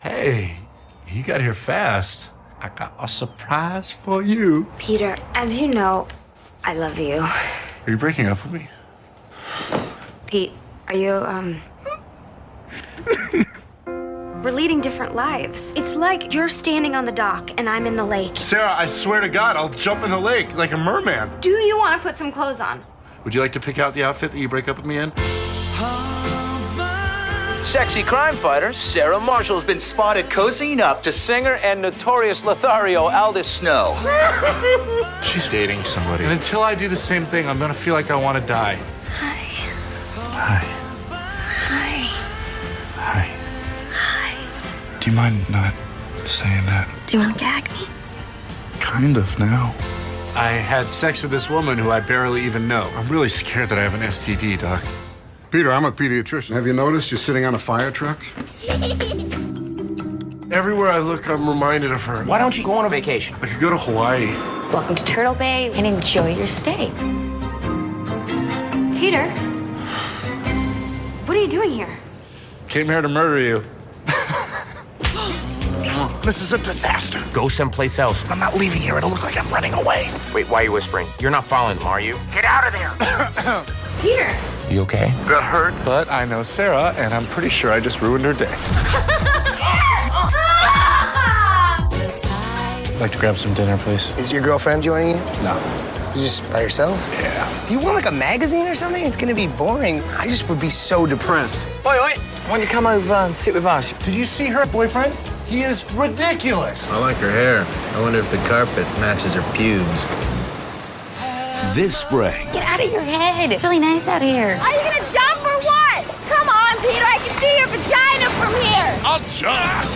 Hey, you got here fast. I got a surprise for you. Peter, as you know, I love you. Are you breaking up with me? Pete, are you, We're leading different lives. It's like you're standing on the dock and I'm in the lake. Sarah, I swear to God, I'll jump in the lake like a merman. Do you want to put some clothes on? Would you like to pick out the outfit that you break up with me in? Sexy crime fighter Sarah Marshall has been spotted cozying up to singer and notorious Lothario Aldous Snow. She's dating somebody. And until I do the same thing, I'm gonna feel like I want to die. Hi. Hi. Hi. Hi. Hi. Do you mind not saying that? Do you want to gag me? Kind of now. I had sex with this woman who I barely even know. I'm really scared that I have an STD, Doc. Peter, I'm a pediatrician. Have you noticed you're sitting on a fire truck? Everywhere I look, I'm reminded of her. Why don't you go on a vacation? I could go to Hawaii. Welcome to Turtle Bay and enjoy your stay. Peter, what are you doing here? Came here to murder you. This is a disaster. Go someplace else. I'm not leaving here. It'll look like I'm running away. Wait, why are you whispering? You're not following them, are you? Get out of there. Peter! You okay? Got hurt, but I know Sarah, and I'm pretty sure I just ruined her day. Like to grab some dinner, please? Is your girlfriend joining you? No. You just by yourself? Yeah. Do you want like a magazine or something? It's gonna be boring. I just would be so depressed. Oi, why don't you come over and sit with us? Did you see her boyfriend? He is ridiculous. I like her hair. I wonder if the carpet matches her pubes. This spring, Get out of your head. It's really nice out here. Are you gonna jump or what? Come on, Peter, I can see your vagina from here. I'll jump.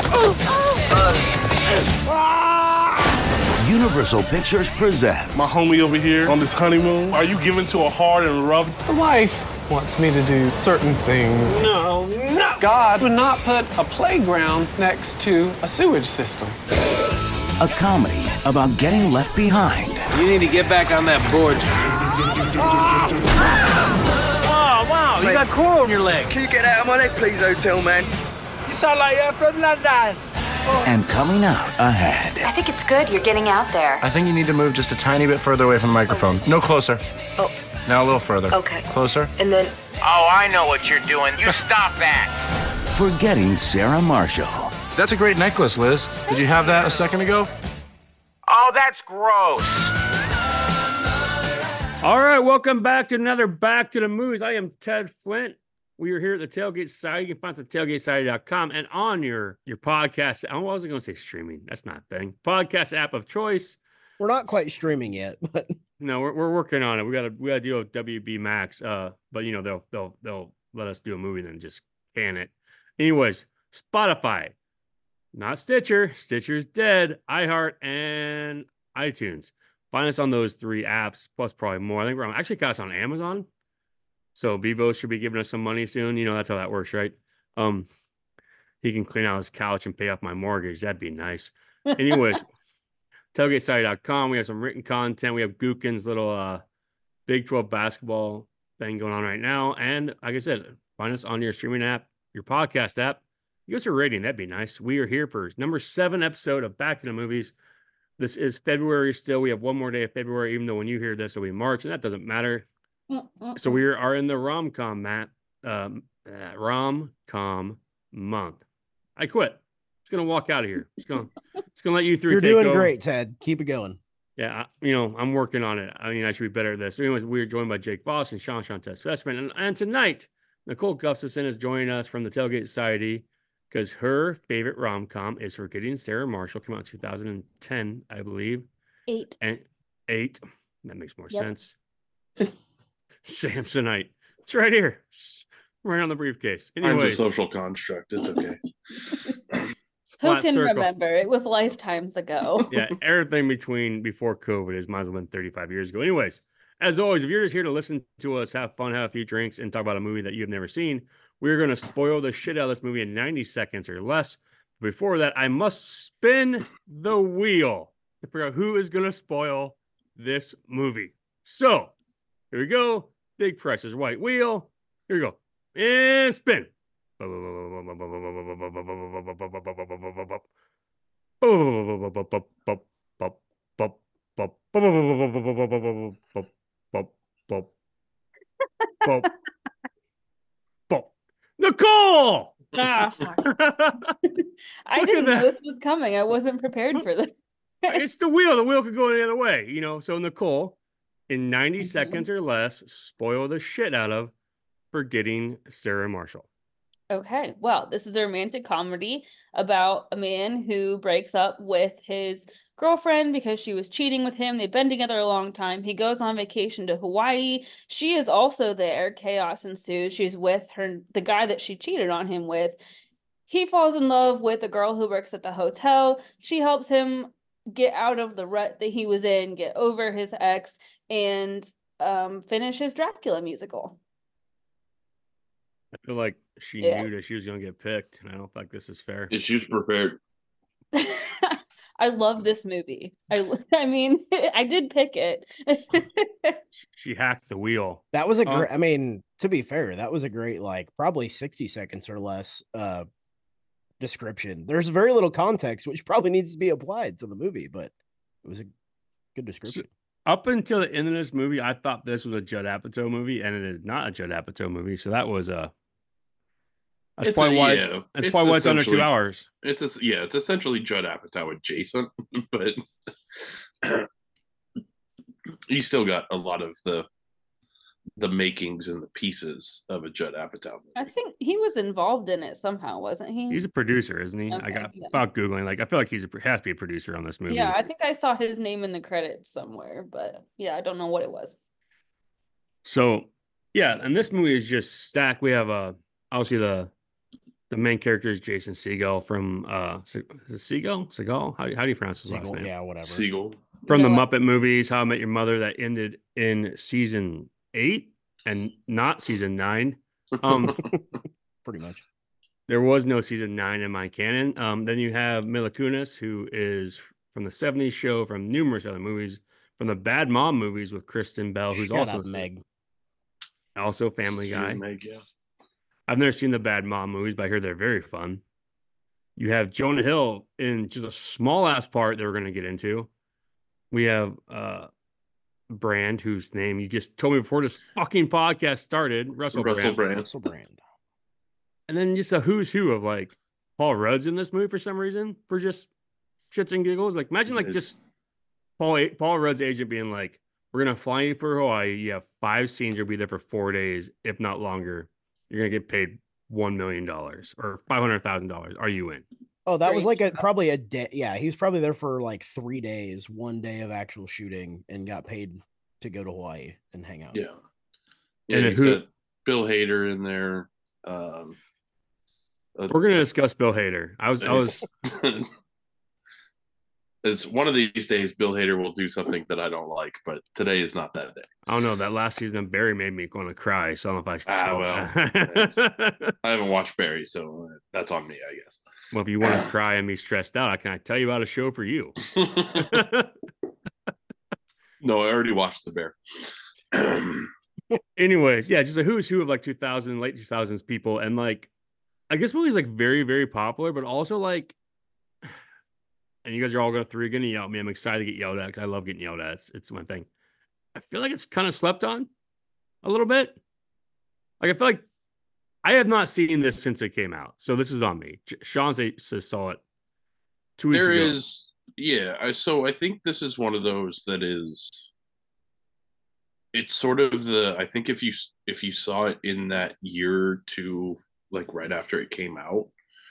Universal Pictures presents My homie over here on this honeymoon. Are you giving to a hard and rough? The wife wants me to do certain things. No. God would not put a playground next to a sewage system. a comedy about getting left behind. You need to get back on that board. Oh, wow, you got coral on your leg. Can you get out of my leg, please, hotel man? You sound like you're from London. And coming out ahead. I think it's good you're getting out there. I think you need to move just a tiny bit further away from the microphone. No closer. Oh. Now a little further. Okay. Closer. And then... Oh, I know what you're doing. You stop that. Forgetting Sarah Marshall. That's a great necklace, Liz. Did you have that a second ago? Oh, that's gross. All right, welcome back to another Back to the Movies. I am Ted Flint. We are here at the Tailgate Society. You can find us at tailgatesociety.com and on your podcast. I wasn't going to say streaming. That's not a thing. Podcast app of choice. We're not quite streaming yet, but no, we're working on it. We got to deal with WB Max. But you know they'll let us do a movie and then just can it. Anyways, Spotify, not Stitcher. Stitcher's dead. iHeart and iTunes. Find us on those three apps plus probably more. I think we're actually got us on Amazon. So Bevo should be giving us some money soon. You know, that's how that works, right? He can clean out his couch and pay off my mortgage. That'd be nice. Anyways, tailgatesociety.com. We have some written content. We have Gookin's little Big 12 basketball thing going on right now. And like I said, find us on your streaming app, your podcast app. Give us a rating. That'd be nice. We are here for number 7 episode of Back to the Movies. This is February still. We have one more day of February, even though when you hear this, it'll be March, and that doesn't matter. So we are in the rom-com rom-com month. I quit. It's gonna walk out of here. It's gonna let you three. You're take doing over. great, Ted. Keep it going. Yeah, I'm working on it. I mean, I should be better at this. So anyways, we're joined by Jake Voss and Sean Shantez Fessman, and tonight Nicole Gustafson is joining us from the Tailgate Society because her favorite rom-com is Forgetting Sarah Marshall. Came out in 2010, I believe. 8. And 8. That makes more sense. Samsonite. It's right here. Right on the briefcase. Time's Anyways. a social construct. It's okay. Who can remember? It was lifetimes ago. Yeah, everything before COVID is might as well been 35 years ago. Anyways, as always, if you're just here to listen to us, have fun, have a few drinks, and talk about a movie that you've never seen, we're going to spoil the shit out of this movie in 90 seconds or less. Before that, I must spin the wheel to figure out who is going to spoil this movie. So, here we go. Big Price is Right wheel. Here we go. And spin. Nicole! Ah, fuck. I Look didn't at know that. this was coming. I wasn't prepared for this. It's the wheel. The wheel could go any other way, you know. So Nicole, in 90 seconds or less, spoil the shit out of Forgetting Sarah Marshall. Okay, well, this is a romantic comedy about a man who breaks up with his girlfriend because she was cheating with him. They've been together a long time. He goes on vacation to Hawaii. She is also there. Chaos ensues. She's with the guy that she cheated on him with. He falls in love with a girl who works at the hotel. She helps him get out of the rut that he was in, get over his ex, and finish his Dracula musical. I feel like she knew that she was going to get picked, and I don't think this is fair. She was prepared. I love this movie. I mean, I did pick it. She hacked the wheel. That was a great, I mean, to be fair, that was a great, like, probably 60 seconds or less description. There's very little context, which probably needs to be applied to the movie, but it was a good description. So, up until the end of this movie, I thought this was a Judd Apatow movie, and it is not a Judd Apatow movie. So that was that's probably why it's under 2 hours. It's essentially Judd Apatow adjacent, but you still got a lot of the makings and the pieces of a Judd Apatow movie. I think he was involved in it somehow, wasn't he? He's a producer, isn't he? Okay, I got about Googling. Like, I feel like has to be a producer on this movie. Yeah, I think I saw his name in the credits somewhere, but yeah, I don't know what it was. So, yeah, and this movie is just stacked. We have obviously the main character is Jason Segel from is it Segel? Segel? How do you pronounce his last name? Yeah, whatever. Segel. From the Muppet movies, How I Met Your Mother, that ended in season 8 and not season 9. Pretty much. There was no season 9 in my canon. Then you have Mila Kunis, who is from the 70s show, from numerous other movies, from the Bad Mom movies with Kristen Bell, who's also Meg. Also Family Guy. Meg, yeah. I've never seen the Bad Mom movies, but I hear they're very fun. You have Jonah Hill in just a small ass part that we're going to get into. We have Brand, whose name you just told me before this fucking podcast started, Russell Brand. And then just a who's who of like Paul Rudd's in this movie for some reason, for just shits and giggles. Like, imagine like just Paul Rudd's agent being like, "We're gonna fly you for Hawaii. You have 5 scenes. You'll be there for 4 days, if not longer. You're gonna get paid $1 million or $500,000. Are you in?" Oh, that was like probably a day. Yeah, he was probably there for like 3 days, 1 day of actual shooting, and got paid to go to Hawaii and hang out. Yeah, and you got Bill Hader in there. We're gonna discuss Bill Hader. I was. It's one of these days Bill Hader will do something that I don't like, but today is not that day. I don't know. That last season of Barry made me want to cry. So I don't know if I should. I haven't watched Barry, so that's on me, I guess. Well, if you want to cry and be stressed out, can I tell you about a show for you? No, I already watched The Bear. Anyways, yeah, just a who's who of like 2000, late 2000s people. And like, I guess movie's like very, very popular, but also like, and you guys are all going to yell at me. I'm excited to get yelled at because I love getting yelled at. It's one thing. I feel like it's kind of slept on a little bit. Like, I feel like I have not seen this since it came out. So this is on me. Sean saw it 2 weeks ago. So I think this is one of those that is, it's sort of I think if you saw it in that year or two, like right after it came out,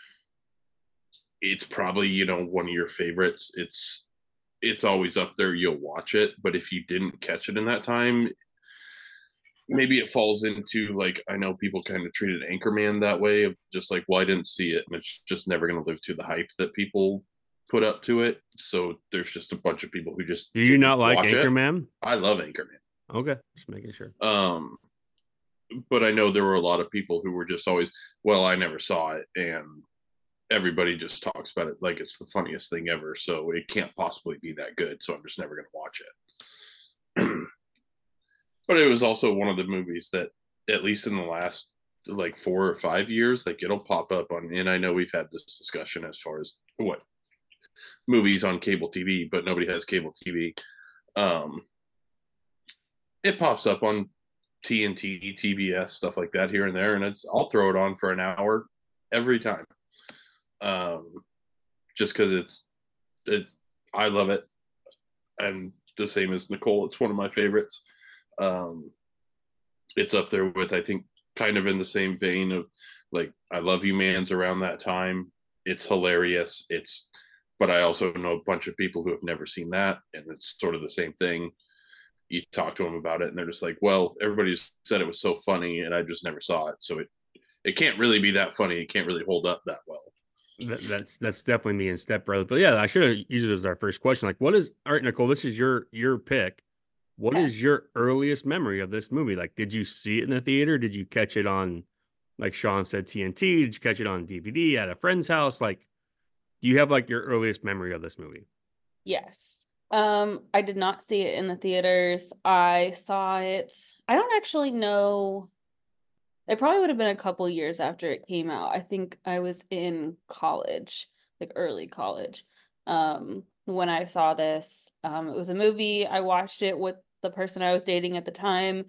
it's probably, one of your favorites. It's always up there. You'll watch it. But if you didn't catch it in that time, maybe it falls into, like, I know people kind of treated Anchorman that way, of just like, well, I didn't see it, and it's just never going to live to the hype that people put up to it. So there's just a bunch of people who just do you not like Anchorman? I love Anchorman. Okay, just making sure. But I know there were a lot of people who were just always, well, I never saw it, and everybody just talks about it like it's the funniest thing ever, so it can't possibly be that good, so I'm just never going to watch it. But it was also one of the movies that, at least in the last like 4 or 5 years, like it'll pop up on, and I know we've had this discussion as far as what movies on cable TV, but nobody has cable TV. It pops up on TNT, TBS, stuff like that here and there, and I'll throw it on for an hour every time. Just because I love it. And the same as Nicole, it's one of my favorites. It's up there with, I think, kind of in the same vein of like I Love You Man's around that time. It's hilarious. But I also know a bunch of people who have never seen that, and it's sort of the same thing. You talk to them about it and they're just like, well, everybody said it was so funny and I just never saw it, so it can't really be that funny. It can't really hold up that well. That's definitely me and Step Brother. But yeah, I should have used it as our first question. Like, what is, all right, Nicole, this is your pick. What is your earliest memory of this movie? Like, did you see it in the theater? Did you catch it on, like Sean said, TNT? Did you catch it on DVD at a friend's house? Like, do you have like your earliest memory of this movie? Yes. I did not see it in the theaters. I saw it. I don't actually know. It probably would have been a couple years after it came out. I think I was in college, like early college, when I saw this. It was a movie. I watched it with the person I was dating at the time,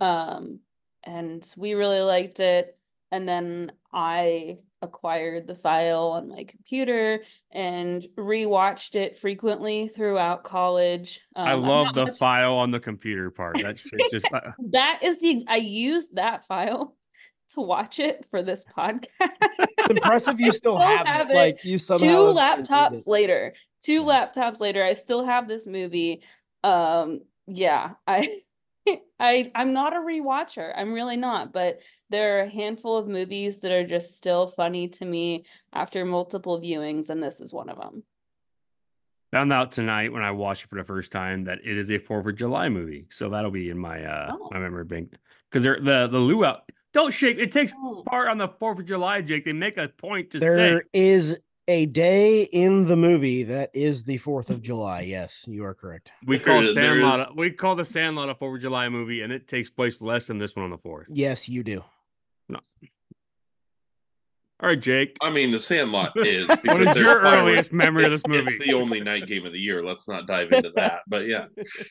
and we really liked it. And then I acquired the file on my computer and rewatched it frequently throughout college. I love the file on the computer part. That shit just that is I used that file to watch it for this podcast. It's impressive you still have it. Like you somehow two laptops later, I still have this movie. Yeah, I'm not a rewatcher. I'm really not, but there are a handful of movies that are just still funny to me after multiple viewings, and this is one of them. Found out tonight when I watched it for the first time that it is a 4th of July movie, so that'll be in my my memory bank. Because they're the luau. Don't shake. It takes part on the 4th of July, Jake. They make a point to say there is a day in the movie that is the 4th of July. Yes, you are correct. We call Sandlot. We call the Sandlot a 4th of July movie, and it takes place less than this one on the 4th. Yes, you do. No. All right, Jake. I mean, the Sandlot is. What is your earliest memory of this movie? It's the only night game of the year. Let's not dive into that. But yeah.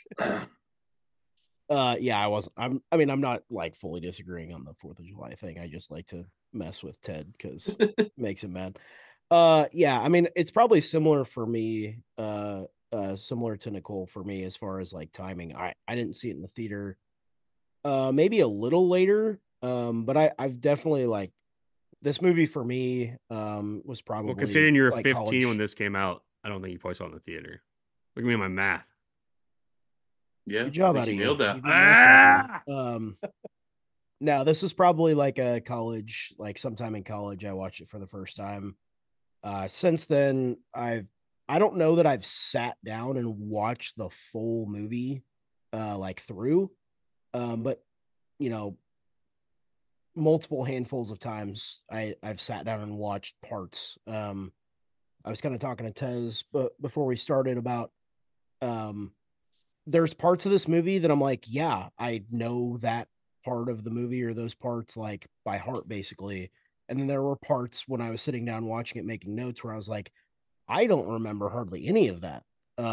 Yeah, I'm not like fully disagreeing on the 4th of July thing. I just like to mess with Ted because it makes him mad. Yeah, I mean, it's probably similar for me, similar to Nicole for me as far as like timing. I didn't see it in the theater, maybe a little later, but I've definitely like this movie for me was probably, well, considering you were like 15 college. when this came out, I don't think you probably saw it in the theater. Look at me at my math. Yeah, good job out of you. Nailed that. No, this was probably like a college, like sometime in college. I watched it for the first time. Since then, I don't know that I've sat down and watched the full movie, like through, but you know, multiple handfuls of times I've sat down and watched parts. I was kind of talking to Tez, but before we started about, there's parts of this movie that I'm like, yeah, I know that part of the movie or those parts like by heart, basically. And then there were parts when I was sitting down watching it, making notes, where I was like, I don't remember hardly any of that.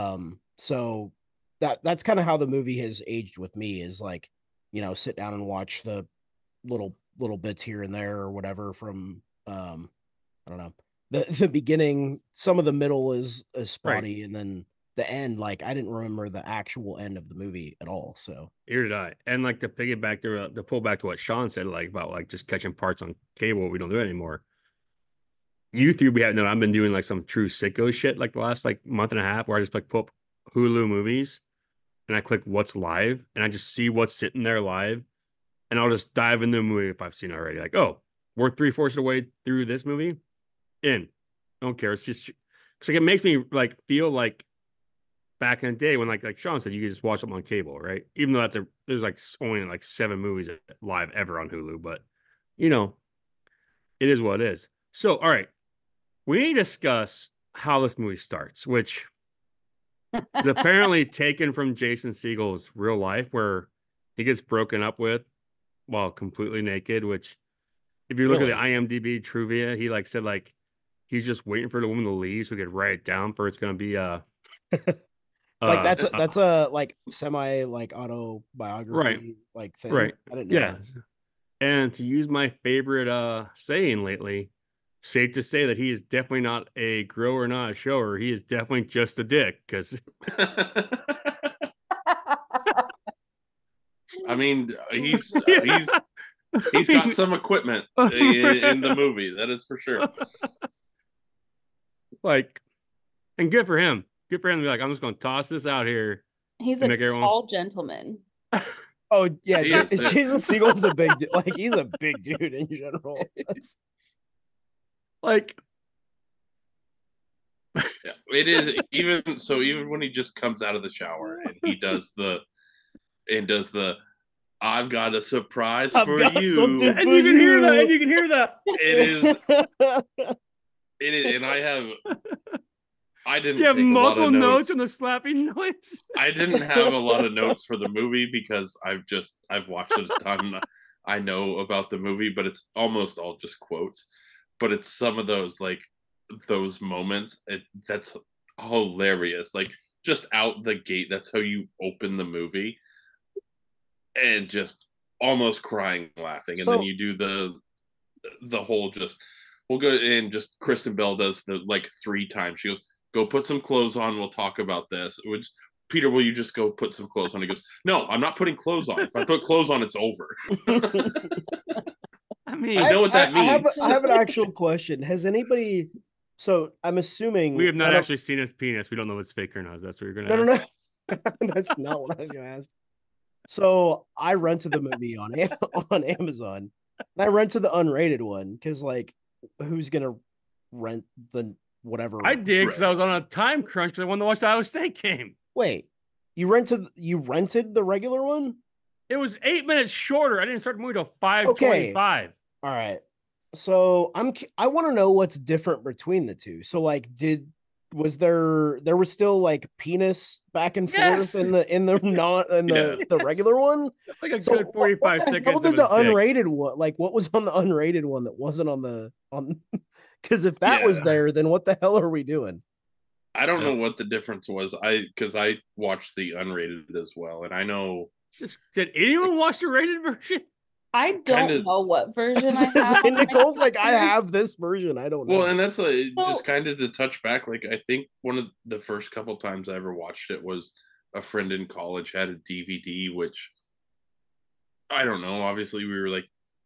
So that's kind of how the movie has aged with me, is like, you know, sit down and watch the little bits here and there or whatever from, I don't know, the beginning. Some of the middle is spotty, right. And then the end, like I didn't remember the actual end of the movie at all. So here did I. And like to piggyback to pull back to what Sean said, like about like just catching parts on cable, we don't do it anymore. You three, we have no. I've been doing like some true sicko shit like the last like month and a half, where I just like pull up Hulu movies and I click what's live and I just see what's sitting there live, and I'll just dive into the movie if I've seen it already. Like, oh, we're 3/4 of the way through this movie. I don't care. It's just because like it makes me like feel like back in the day when like Sean said, you could just watch them on cable, right? Even though there's like only like 7 movies live ever on Hulu, but you know, it is what it is. So, all right, we need to discuss how this movie starts, which is apparently taken from Jason Segel's real life, where he gets broken up with while completely naked, which if you look at the IMDb trivia, he like said like he's just waiting for the woman to leave so he could write it down for it's gonna be like that's a like semi like autobiography like thing. Right. I didn't know. Yeah. And to use my favorite saying lately, safe to say that he is definitely not a grower, not a shower. He is definitely just a dick. Because I mean, he's got some equipment in the movie. That is for sure. Like, and good for him. Good for him to be like, I'm just going to toss this out here. He's a tall gentleman. Oh yeah, Jason Segel's a big like he's a big dude in general. Like, yeah, it is even when he just comes out of the shower and he does the I've got a surprise for you, and you can hear that, and you can hear that. It is, and I didn't. You have take multiple a lot of notes and the slapping noise. I didn't have a lot of notes for the movie because I've watched it a ton. I know about the movie, but it's almost all just quotes. But it's some of those moments. That's hilarious. Like just out the gate, that's how you open the movie, and just almost crying, laughing, and then you do the whole just. We'll go and just Kristen Bell does the like 3 times. She goes, "Go put some clothes on. We'll talk about this." Which Peter, will you just go put some clothes on? He goes, "No, I'm not putting clothes on. If I put clothes on, it's over." I mean, I know what that means. I have an actual question. Has anybody? So I'm assuming we have not actually seen his penis. We don't know if it's fake or not. That's what you're gonna ask. No. That's not what I was gonna ask. So I rented the movie on Amazon. And I rented the unrated one because like, who's gonna rent the whatever? I did because I was on a time crunch because I wanted to watch the Iowa State game. Wait, you rented the regular one? It was 8 minutes shorter. I didn't start the movie till 5:25. All right. So I want to know what's different between the two. So like, was there was still like penis back and forth in the regular one? That's like a good 45 seconds. What did the unrated one? Like, what was on the unrated one that wasn't on? Because if that was there, then what the hell are we doing? I don't know what the difference was. Because I watched the unrated as well, and I know. Did anyone watch the rated version? I don't know what version I have. Nicole's like, I have this version. I don't know. Well, and that's just kind of to touch back. Like, I think one of the first couple times I ever watched it was a friend in college had a DVD, which I don't know. Obviously, we were like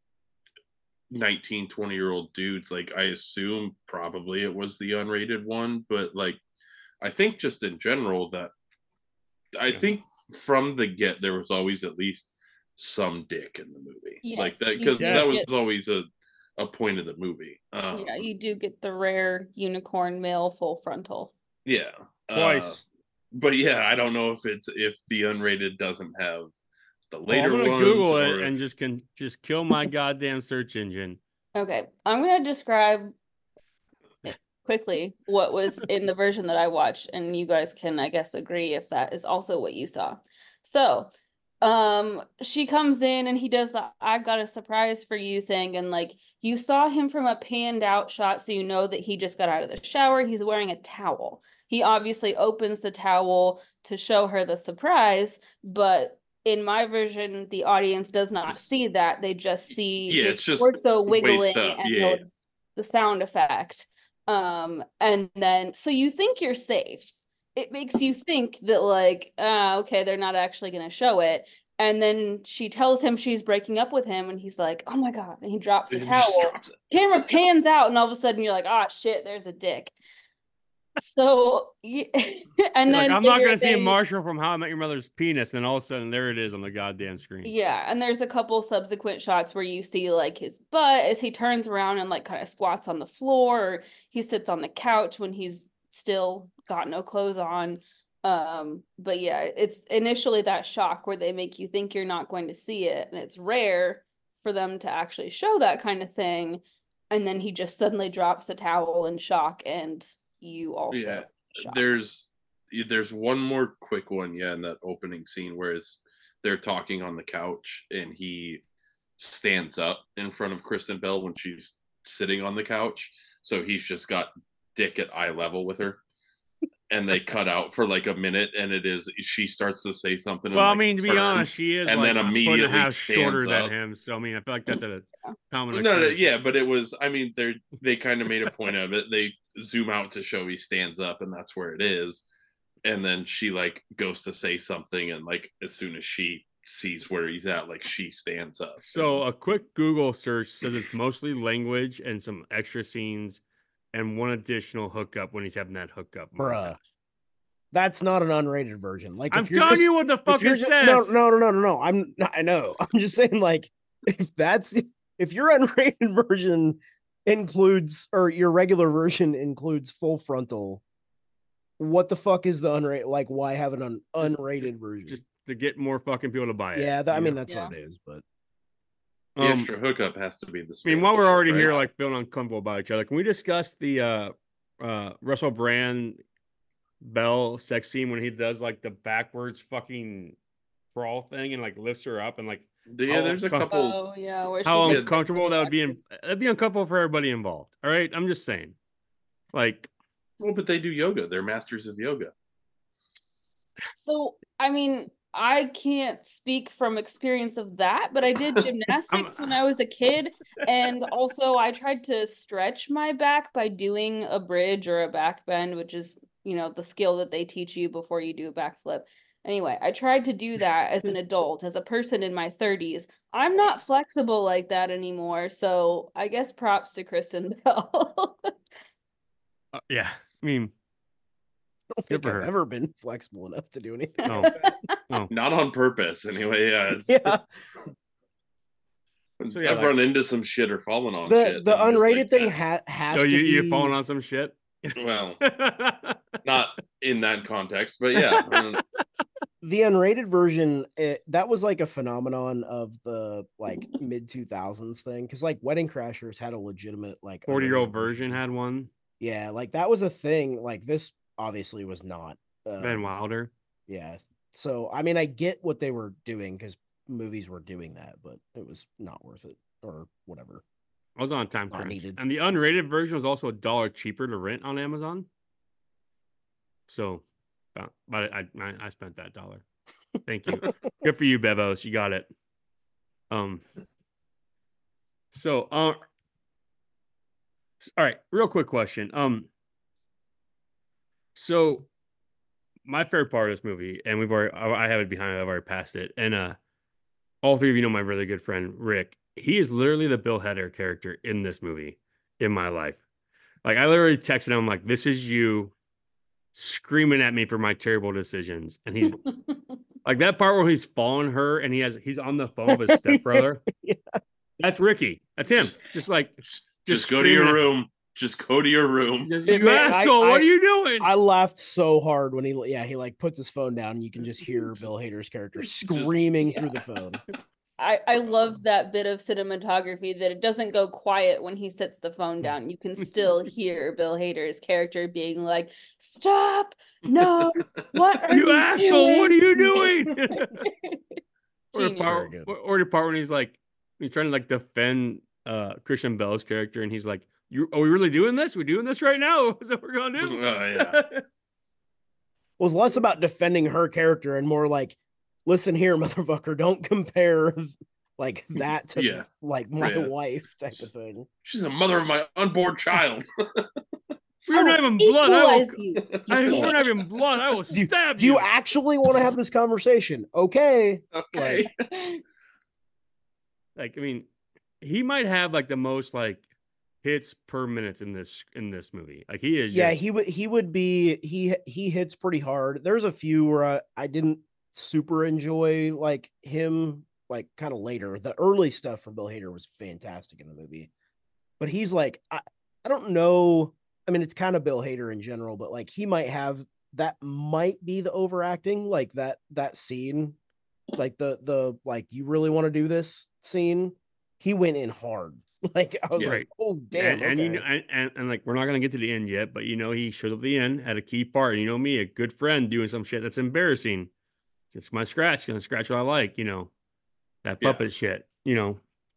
19, 20-year-old dudes. Like, I assume probably it was the unrated one, but like, I think just in general that I think from the get there was always at least some dick in the movie, like that, because that was always a point of the movie. Yeah, you do get the rare unicorn male full frontal. Yeah, twice. But yeah, I don't know if the unrated doesn't have the later I'm gonna ones. Google it and just kill my goddamn search engine. Okay, I'm gonna describe quickly what was in the version that I watched, and you guys can, I guess, agree if that is also what you saw. So she comes in and he does the "I've got a surprise for you" thing, and like you saw him from a panned out shot, so you know that he just got out of the shower. He's wearing a towel. He obviously opens the towel to show her the surprise, but in my version, the audience does not see that. They just see it's just torso wiggling and the sound effect. And then so you think you're safe. It makes you think that like, okay, they're not actually going to show it. And then she tells him she's breaking up with him, and he's like, "Oh my God." And he drops the towel. Camera pans out, and all of a sudden you're like, "Ah, shit, there's a dick." So, and then like, I'm not going to see a Marshall from How I Met Your Mother's penis, and all of a sudden there it is on the goddamn screen. Yeah, and there's a couple subsequent shots where you see like his butt as he turns around and like kind of squats on the floor, or he sits on the couch when he's still got no clothes on. But yeah, it's initially that shock where they make you think you're not going to see it, and it's rare for them to actually show that kind of thing. And then he just suddenly drops the towel in shock, and you also shocked. There's one more quick one in that opening scene where they're talking on the couch, and he stands up in front of Kristen Bell when she's sitting on the couch. So he's just got dick at eye level with her. And they cut out for like a minute, and she starts to say something. Well, and, I mean, to be honest, she is and like then immediately half shorter stands than up. him. So I mean, I feel like that's a common. No, yeah, but it was. I mean, they kind of made a point of it. They zoom out to show he stands up, and that's where it is. And then she like goes to say something, and like as soon as she sees where he's at, like she stands up. So a quick Google search says it's mostly language and some extra scenes and one additional hookup when he's having that hookup. Bruh. That's not an unrated version. Like I'm telling you what the fuck it says. No. I know. I'm just saying, like, if your unrated version includes, or your regular version includes full frontal, what the fuck is the unrated? Like, why have an unrated version? Just to get more fucking people to buy it. Yeah, I mean that's what it is. But the extra hookup has to be the. I mean, while we're already here, like feeling uncomfortable about each other, can we discuss the Russell Brand Bell sex scene when he does like the backwards fucking crawl thing and like lifts her up and like there's a couple. Oh yeah, where how she's uncomfortable that would be. That'd be uncomfortable for everybody involved. All right, I'm just saying, like. Well, but they do yoga. They're masters of yoga. So, I mean, I can't speak from experience of that, but I did gymnastics when I was a kid. And also I tried to stretch my back by doing a bridge or a back bend, which is, the skill that they teach you before you do a backflip. Anyway, I tried to do that as an adult, as a person in my 30s. I'm not flexible like that anymore. So I guess props to Kristen Bell. Yeah, I mean, I don't think I've ever been flexible enough to do anything. No, no, not on purpose. Anyway, yeah. So, I've run into some shit or fallen on shit. The unrated thing has to be. You've fallen on some shit. Well, not in that context, but yeah. The unrated version, that was like a phenomenon of the like mid 2000s thing, because like Wedding Crashers had a legitimate like 40-year-old version had one. Yeah, like that was a thing. Like this obviously was not Ben Wilder. Yeah, so I mean, I get what they were doing because movies were doing that, but it was not worth it or whatever. I was on time crunch, and the unrated version was also $1 cheaper to rent on Amazon. So, but I spent that $1. Thank you. Good for you, Bevos. You got it. So, all right, real quick question. So my favorite part of this movie, and I have it behind me, I've already passed it. And all three of you know my really good friend Rick. He is literally the Bill Hader character in this movie in my life. Like I literally texted him like, "This is you screaming at me for my terrible decisions." And he's like that part where he's following her and he's on the phone with his stepbrother. Yeah. That's Ricky. That's him. Just go to your room. Just go to your room. You asshole, what are you doing? I laughed so hard when he like puts his phone down and you can just hear Bill Hader's character screaming through the phone. I love that bit of cinematography that it doesn't go quiet when he sets the phone down. You can still hear Bill Hader's character being like, "Stop! No! What are you asshole? Doing? What are you doing?" or the part when he's trying to like defend Christian Bell's character, and he's like, "Are we really doing this? We're doing this right now? Is that what we're gonna do?" Yeah. It was less about defending her character and more like, listen here, motherfucker, don't compare like that to like my wife type of thing. She's the mother of my unborn child. We're not even blood. We're not even blood. I will stab you. Do you actually want to have this conversation? Okay. Okay. Like, I mean, he might have like the most like hits per minute in this movie. Like he is. Yeah, he would be. He hits pretty hard. There's a few where I didn't super enjoy like him, like kind of later. The early stuff from Bill Hader was fantastic in the movie, but he's like I don't know. I mean, it's kind of Bill Hader in general, but like he might be the overacting, like that scene, like the like you really want to do this scene. He went in hard. Like I was like, oh damn, and you know, and like we're not gonna get to the end yet, but you know he shows up at the end at a key part. And you know me, a good friend doing some shit that's embarrassing. It's my scratch, gonna scratch what I like, you know, that puppet shit, you know.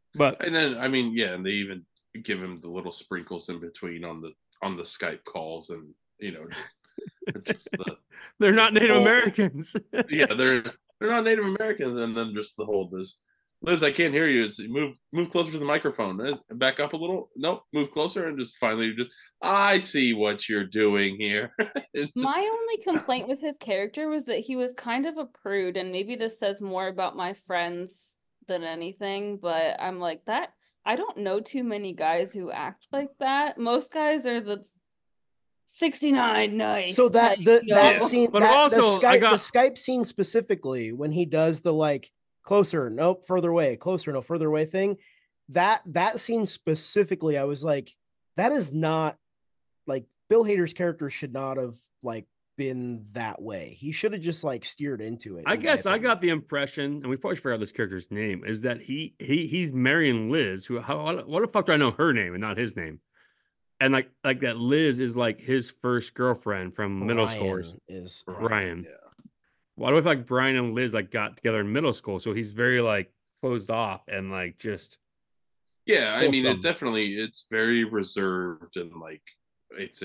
But and then and they even give him the little sprinkles in between on the Skype calls, and just they're not Native whole, Americans. they're not Native Americans, and then just the whole this. Liz, I can't hear you. Move closer to the microphone. Back up a little. Nope, move closer, and just finally I see what you're doing here. My only complaint with his character was that he was kind of a prude, and maybe this says more about my friends than anything, but I'm like that. I don't know too many guys who act like that. Most guys are the 69 nice. So that that scene, but that, also the Skype scene specifically, when he does the like closer, nope, further away, closer, no, further away thing, that scene specifically, I was like, that is not like Bill Hader's character should not have like been that way. He should have just like steered into it. I guess I got the impression, and we probably should figure out this character's name, is that he's marrying Liz, who what the fuck do I know her name and not his name? And like that Liz is like his first girlfriend from middle school. Is Ryan. Yeah. Why do I feel like Brian and Liz like got together in middle school? So he's very like closed off and like just. Yeah, I mean, it's very reserved, and like it's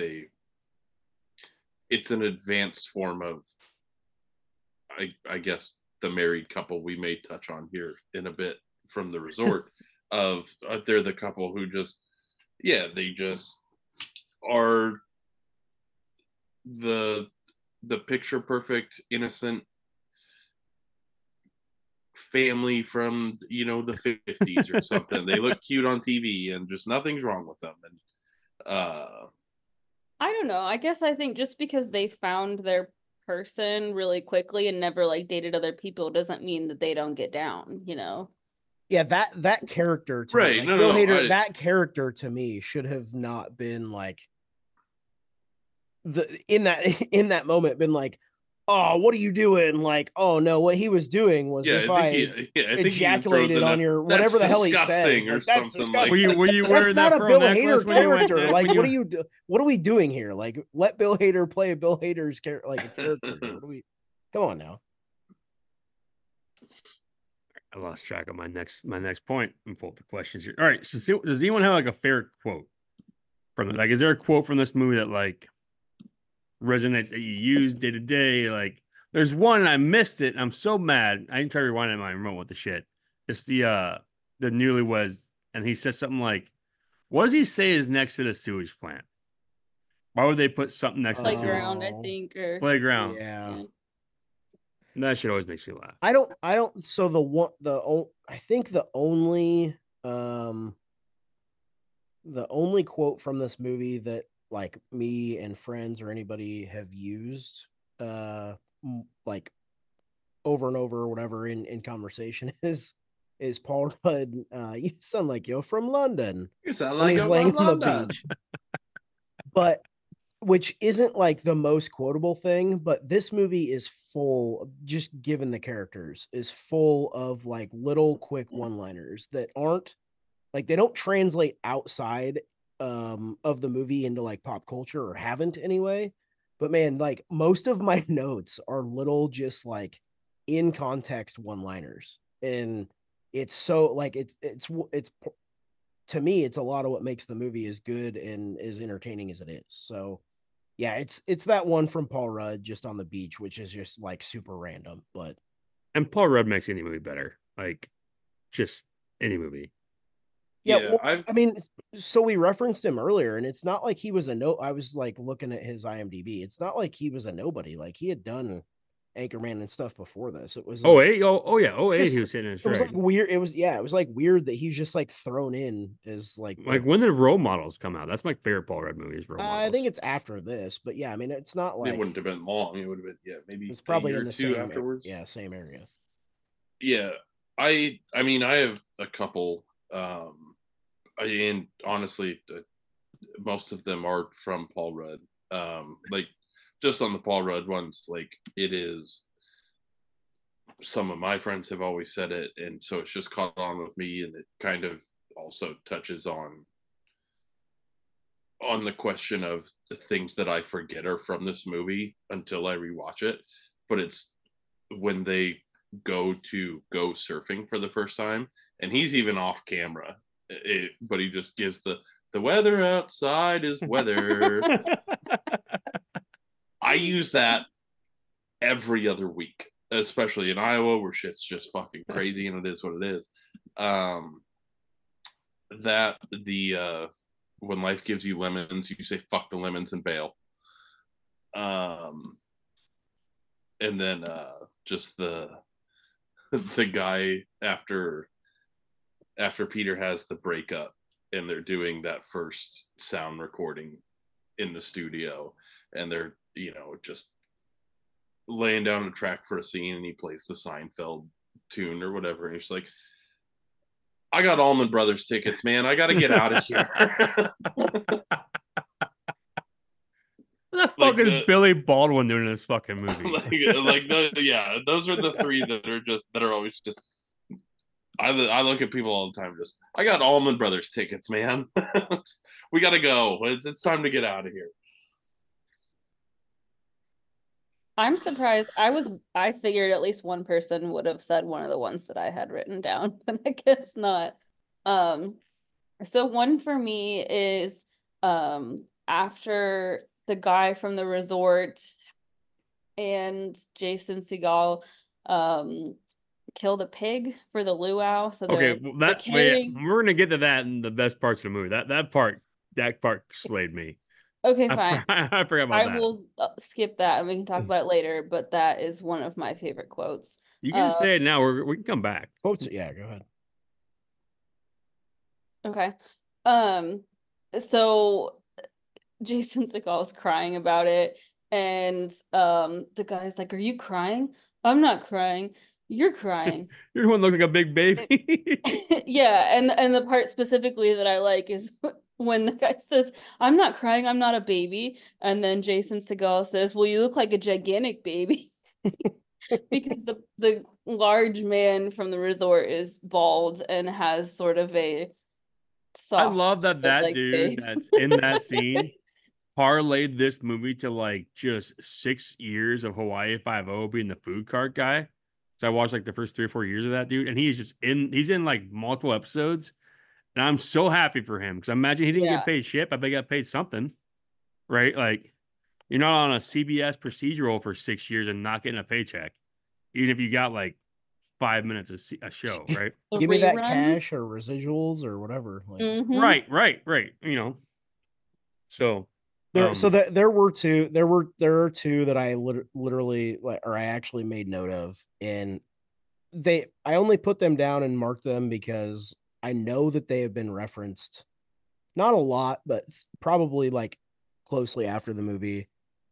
an advanced form of, I guess, the married couple we may touch on here in a bit from The Resort of they're the couple who just, they just are the picture perfect innocent family from the 50s or something. They look cute on TV and just nothing's wrong with them. And I don't know. I guess I think just because they found their person really quickly and never like dated other people doesn't mean that they don't get down, Yeah, that character to right. me, like, Bill Hader, that character to me should have not been like in that moment been like, oh, what are you doing? Like, oh no, what he was doing was I think ejaculated on your whatever the hell he says. Like, that's disgusting. Were you wearing that's that not a Bill necklace Hader when you went character? to, Like, what are we doing here? Like, let Bill Hader play a Bill Hader's character, like a character. Come on now. I lost track of my next point. And pull up the questions here. All right. So does anyone have like a favorite quote from it? Like, is there a quote from this movie that like resonates that you use day to day? Like, there's one and I missed it. I'm so mad. I didn't try to rewind it my remote with the shit. It's the Newlyweds, and he says something like, "What does he say is next to the sewage plant? Why would they put something next to the playground? I think or playground." Yeah. That shit always makes me laugh. I don't. So I think the only quote from this movie that like me and friends or anybody have used like over and over or whatever in conversation is Paul Rudd. You sound like you're from London. You sound like he's you're laying from on the London. beach. But which isn't like the most quotable thing, but this movie is full, just given the characters, is full of like little quick one-liners that aren't like, they don't translate outside of the movie into like pop culture, or haven't anyway. But man, like most of my notes are little, just like in context one-liners, and it's so like it's to me, it's a lot of what makes the movie as good and as entertaining as it is. So yeah, it's that one from Paul Rudd just on the beach, which is just like super random, but and Paul Rudd makes any movie better, like just any movie. Yeah, well, I mean, so we referenced him earlier, and it's not like he was I was like looking at his IMDb. It's not like he was a nobody. Like he had done Anchorman and stuff before this. It was yeah, he was hitting his stride. It was like weird. It was like weird that he's just like thrown in as like when did Role Models come out? That's my favorite Paul Rudd movie. Is Role Models. I think it's after this, but yeah, I mean, it's not like it wouldn't have been long. It would have been maybe it's probably in the same afterwards. Same area. Yeah, I mean, I have a couple. And honestly, most of them are from Paul Rudd. Like just on the Paul Rudd ones, like it is. Some of my friends have always said it, and so it's just caught on with me, and it kind of also touches on the question of the things that I forget are from this movie until I rewatch it. But it's when they go surfing for the first time, and he's even off camera, but he just gives the weather outside is weather. I use that every other week, especially in Iowa where shit's just fucking crazy, and it is what it is. That the when life gives you lemons, you say fuck the lemons and bail. And then just the guy after Peter has the breakup and they're doing that first sound recording in the studio, and they're, you know, just laying down a track for a scene, and he plays the Seinfeld tune or whatever, and he's like, I got Allman Brothers tickets, man. I got to get out of here. What the fuck is Billy Baldwin doing in this fucking movie? Yeah, those are the three that are always just. I look at people all the time. Just, I got Allman Brothers tickets, man. We got to go. It's time to get out of here. I'm surprised. I figured at least one person would have said one of the ones that I had written down, but I guess not. So one for me is after the guy from the resort and Jason Segel killed a pig for the luau. So okay, we're gonna get to that in the best parts of the movie. That part slayed me. Okay, fine. I forgot about that. I will skip that and we can talk about it later, but that is one of my favorite quotes. You can say it now. We can come back. Quotes, yeah, go ahead. Okay. So Jason Segel's crying about it, and the guy's like, "Are you crying?" "I'm not crying. You're crying." You're the one looking like a big baby. Yeah, and the part specifically that I like is when the guy says, "I'm not crying, I'm not a baby," and then Jason Segel says, "Well, you look like a gigantic baby." Because the large man from the resort is bald and has sort of a soft, I love that dude face. That's in that scene parlayed this movie to like just 6 years of Hawaii 5-0 being the food cart guy. So I watched like the first 3 or 4 years of that dude, and he's in like multiple episodes, and I'm so happy for him because I imagine he didn't get paid shit, but they got paid something, right? Like, you're not on a CBS procedural for 6 years and not getting a paycheck, even if you got like 5 minutes a show, right? Give me that cash or residuals or whatever. Like. Right. You know, so. There are two that I literally or I actually made note of, and I only put them down and marked them because I know that they have been referenced, not a lot, but probably like closely after the movie.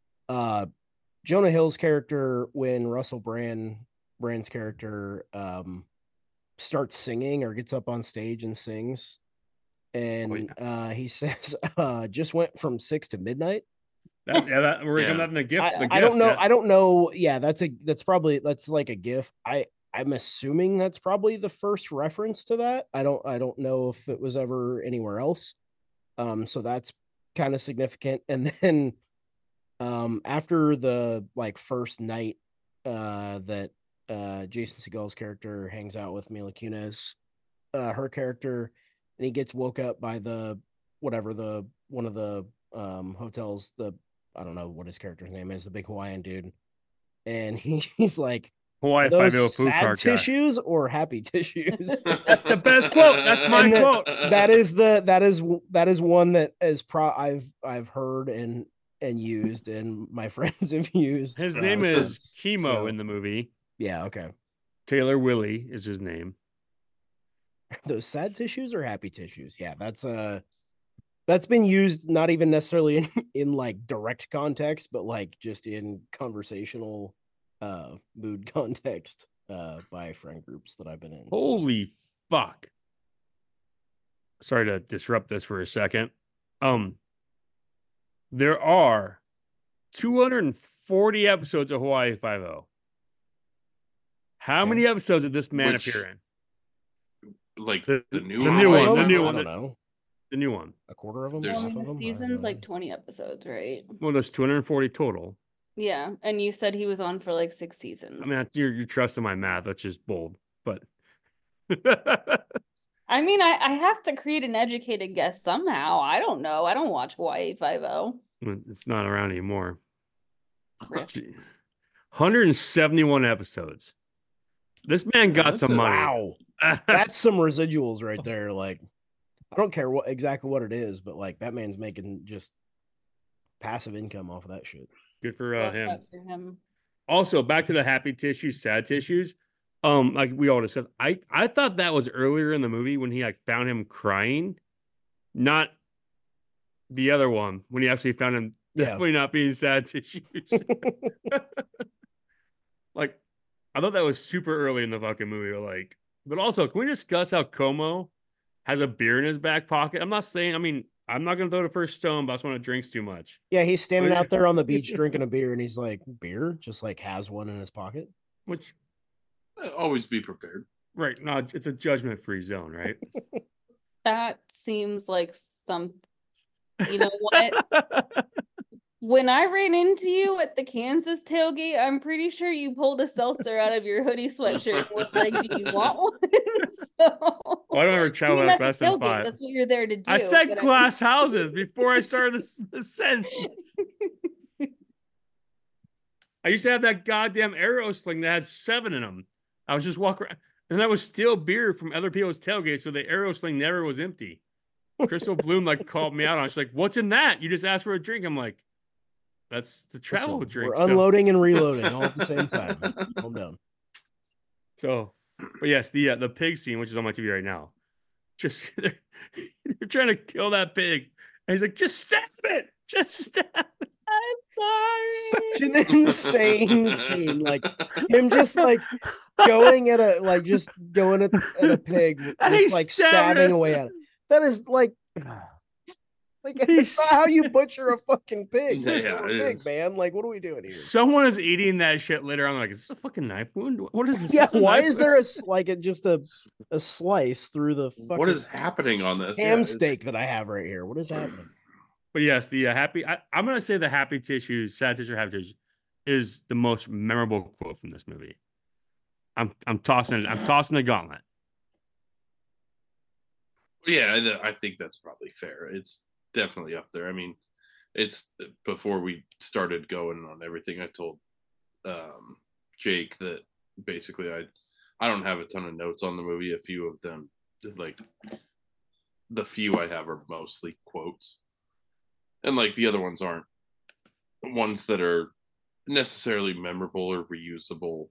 Jonah Hill's character, when Russell Brand's character starts singing or gets up on stage and sings. And he says, just went from 6 to midnight. We're gonna have the gift. I don't know. I don't know. Yeah, that's like a gift. I'm assuming that's probably the first reference to that. I don't know if it was ever anywhere else. So that's kind of significant. And then after the like first night that Jason Segel's character hangs out with Mila Kunis, her character, and he gets woke up by one of the hotels, I don't know what his character's name is, the big Hawaiian dude, and he's like, Hawaii 5-0 food cart tissues guy. Or happy tissues? That's the best quote. That's my quote. That is one that is I've heard and used, and my friends have used. His name is Chemo in the movie. Yeah, okay. Taylor Willie is his name. Those sad tissues or happy tissues? Yeah, that's been used not even necessarily in like direct context, but like just in conversational mood context by friend groups that I've been in. Holy fuck. Sorry to disrupt this for a second. There are 240 episodes of Hawaii 5-0. How many episodes did this man appear in? Like the new one. The new one. A quarter of them? The season's like 20 episodes, right? Well, there's 240 total. Yeah, and you said he was on for like 6 seasons. I mean, you're trusting my math. That's just bold, but I mean, I have to create an educated guess somehow. I don't know. I don't watch Hawaii Five-0. it's not around anymore. 171 episodes. This man got some money. Wow. That's some residuals right there. Like, I don't care exactly what it is, but like that man's making just passive income off of that shit. Good for him. Also, back to the happy tissues, sad tissues. Like we all discussed, I thought that was earlier in the movie when he like found him crying, not the other one when he actually found him definitely not being sad tissues. Like, I thought that was super early in the fucking movie. Like, but also, can we discuss how Como has a beer in his back pocket? I'm not saying, I mean, I'm not gonna throw the first stone, but I just want to drinks too much. Yeah, he's standing out there on the beach drinking a beer, and he's like, beer? Just like has one in his pocket. Which always be prepared. Right. No, it's a judgment-free zone, right? That seems like some, you know what? When I ran into you at the Kansas tailgate, I'm pretty sure you pulled a seltzer out of your hoodie sweatshirt and was like, do you want one? So, I don't ever travel that best than 5. That's what you're there to do. I said glass houses before I started the sentence. I used to have that goddamn arrow sling that had 7 in them. I was just walking around, and that was still beer from other people's tailgates, so the arrow sling never was empty. Crystal Bloom like called me out on it. She's like, "What's in that? You just asked for a drink." I'm like, "That's the travel drink." We're unloading and reloading all at the same time. Calm down. So, but yes, the pig scene, which is on my TV right now, just they're trying to kill that pig, and he's like, "Just stab it, just stab it." Such an insane scene, like him just like going at a a pig, just like stabbing away at it. That is like that's not how you butcher a fucking pig. Pig, man. Like, what are we doing here? Someone is eating that shit later on. Like, is this a fucking knife wound? What is this? Yeah, why is there a slice through the fucking what is happening on this ham steak that I have right here? What is happening? But yes, the happy. I'm gonna say the happy tissues, sad tissue, happy tissues is the most memorable quote from this movie. I'm tossing the gauntlet. Yeah, I think that's probably fair. It's definitely up there. I mean, it's before we started going on everything. I told Jake that basically I don't have a ton of notes on the movie. A few of them, like the few I have, are mostly quotes. And like the other ones aren't ones that are necessarily memorable or reusable.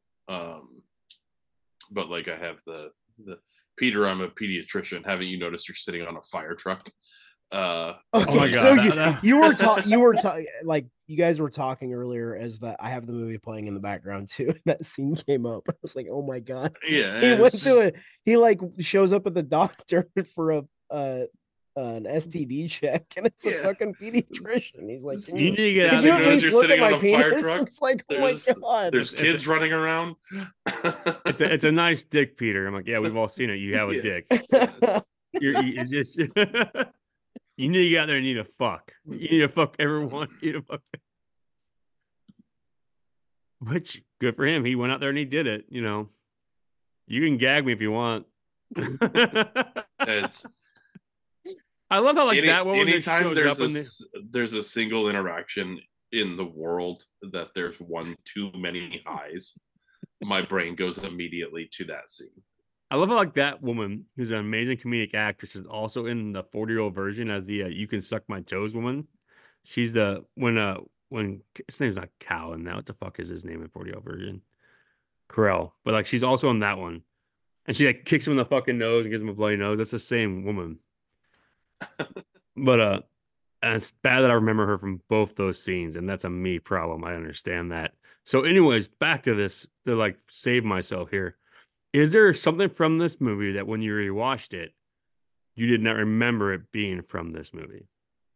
But like I have the Peter, I'm a pediatrician. Haven't you noticed you're sitting on a fire truck? Okay, oh my God. So you were talking like you guys were talking earlier as that I have the movie playing in the background too. And that scene came up. I was like, oh my God. Yeah. He like shows up at the doctor for an STD check, and it's a fucking pediatrician. He's like, you need to get out of here. You're sitting on a fire truck. It's like, oh my God. There's kids running around. It's a nice dick, Peter. I'm like, yeah, we've all seen it. You have a dick. It's just you need to get out there and you need to fuck. You need to fuck everyone. You need to fuck. Which, good for him. He went out there and he did it. You know, you can gag me if you want. I love how that woman anytime there's a single interaction in the world that there's one too many highs, my brain goes immediately to that scene. I love how that woman, who's an amazing comedic actress, is also in the 40-year-old version as the "You Can Suck My Toes" woman. She's the when his name's not Cal, and now what the fuck is his name in 40-year-old version? Carell, but like she's also in that one, and she like kicks him in the fucking nose and gives him a bloody nose. That's the same woman. But and it's bad that I remember her from both those scenes, and that's a me problem. I understand that. So, anyways, back to this to like save myself here. Is there something from this movie that when you rewatched it, you did not remember it being from this movie?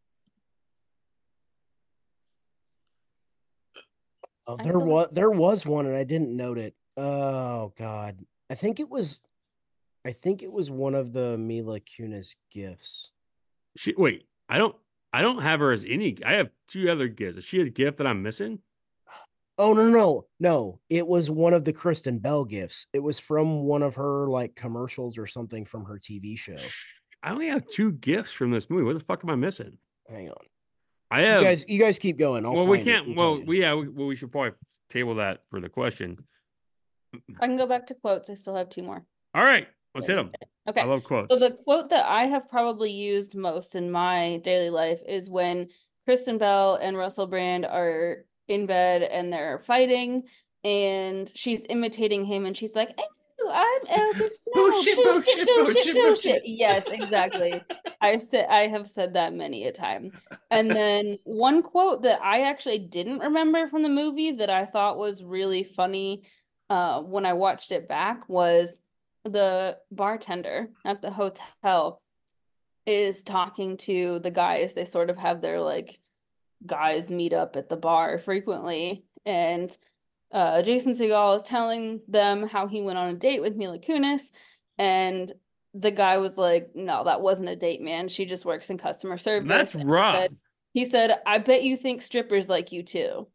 Oh, there was one, and I didn't note it. Oh God, I think it was one of the Mila Kunis gifts. I don't have her as any. I have 2 other gifts. Is she a gift that I'm missing? Oh no! It was one of the Kristen Bell gifts. It was from one of her like commercials or something from her TV show. I only have 2 gifts from this movie. What the fuck am I missing? Hang on. I have. You guys keep going. We can't. We should probably table that for the question. I can go back to quotes. I still have 2 more. All right, let's hit them. Okay. I love quotes. So the quote that I have probably used most in my daily life is when Kristen Bell and Russell Brand are in bed and they're fighting, and she's imitating him, and she's like, "Oh, I'm Elder Snow." Bullshit. Yes, exactly. I have said that many a time. And then one quote that I actually didn't remember from the movie that I thought was really funny when I watched it back was the bartender at the hotel is talking to the guys. They sort of have their like guys meet up at the bar frequently, and Jason Segel is telling them how he went on a date with Mila Kunis, and the guy was like, "No, that wasn't a date, man. She just works in customer service." That's rough. He said, "I bet you think strippers like you too."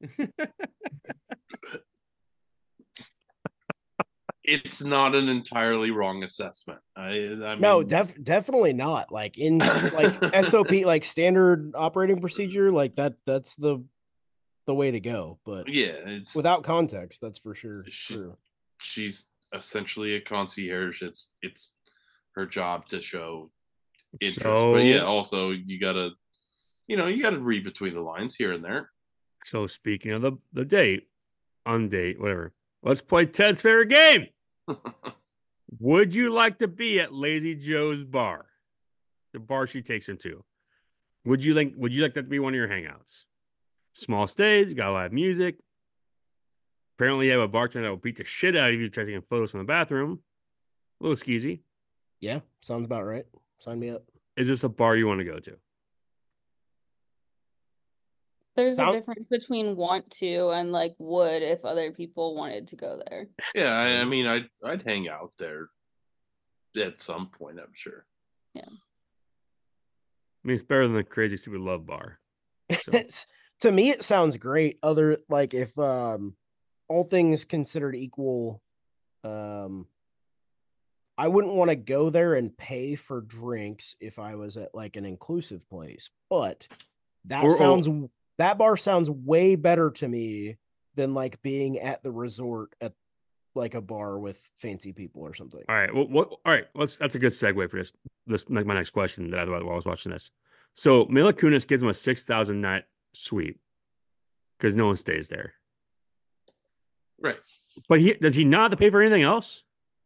It's not an entirely wrong assessment. I mean, no, definitely not. Like in like SOP, like standard operating procedure, like that's the way to go. But yeah, it's without context, that's for sure true. She's essentially a concierge. It's her job to show interest. But yeah, also you gotta read between the lines here and there. So speaking of the date, undate, whatever. Let's play Ted's favorite game. Would you like to be at Lazy Joe's bar? The bar she takes him to. Would you like that to be one of your hangouts? Small stage, got live music. Apparently you have a bartender that will beat the shit out of you taking photos from the bathroom. A little skeezy. Yeah, sounds about right. Sign me up. Is this a bar you want to go to? There's a difference between want to and like would if other people wanted to go there. Yeah, I mean, I'd hang out there at some point, I'm sure. Yeah. I mean, it's better than the Crazy Stupid Love bar. So. To me, it sounds great. Other like if all things considered equal, I wouldn't want to go there and pay for drinks if I was at like an inclusive place, but that bar sounds way better to me than like being at the resort at like a bar with fancy people or something. All right. Well, all right. That's a good segue for this. This like my next question that I thought while I was watching this. So Mila Kunis gives him a 6,000 night suite because no one stays there. Right. But does he not have to pay for anything else?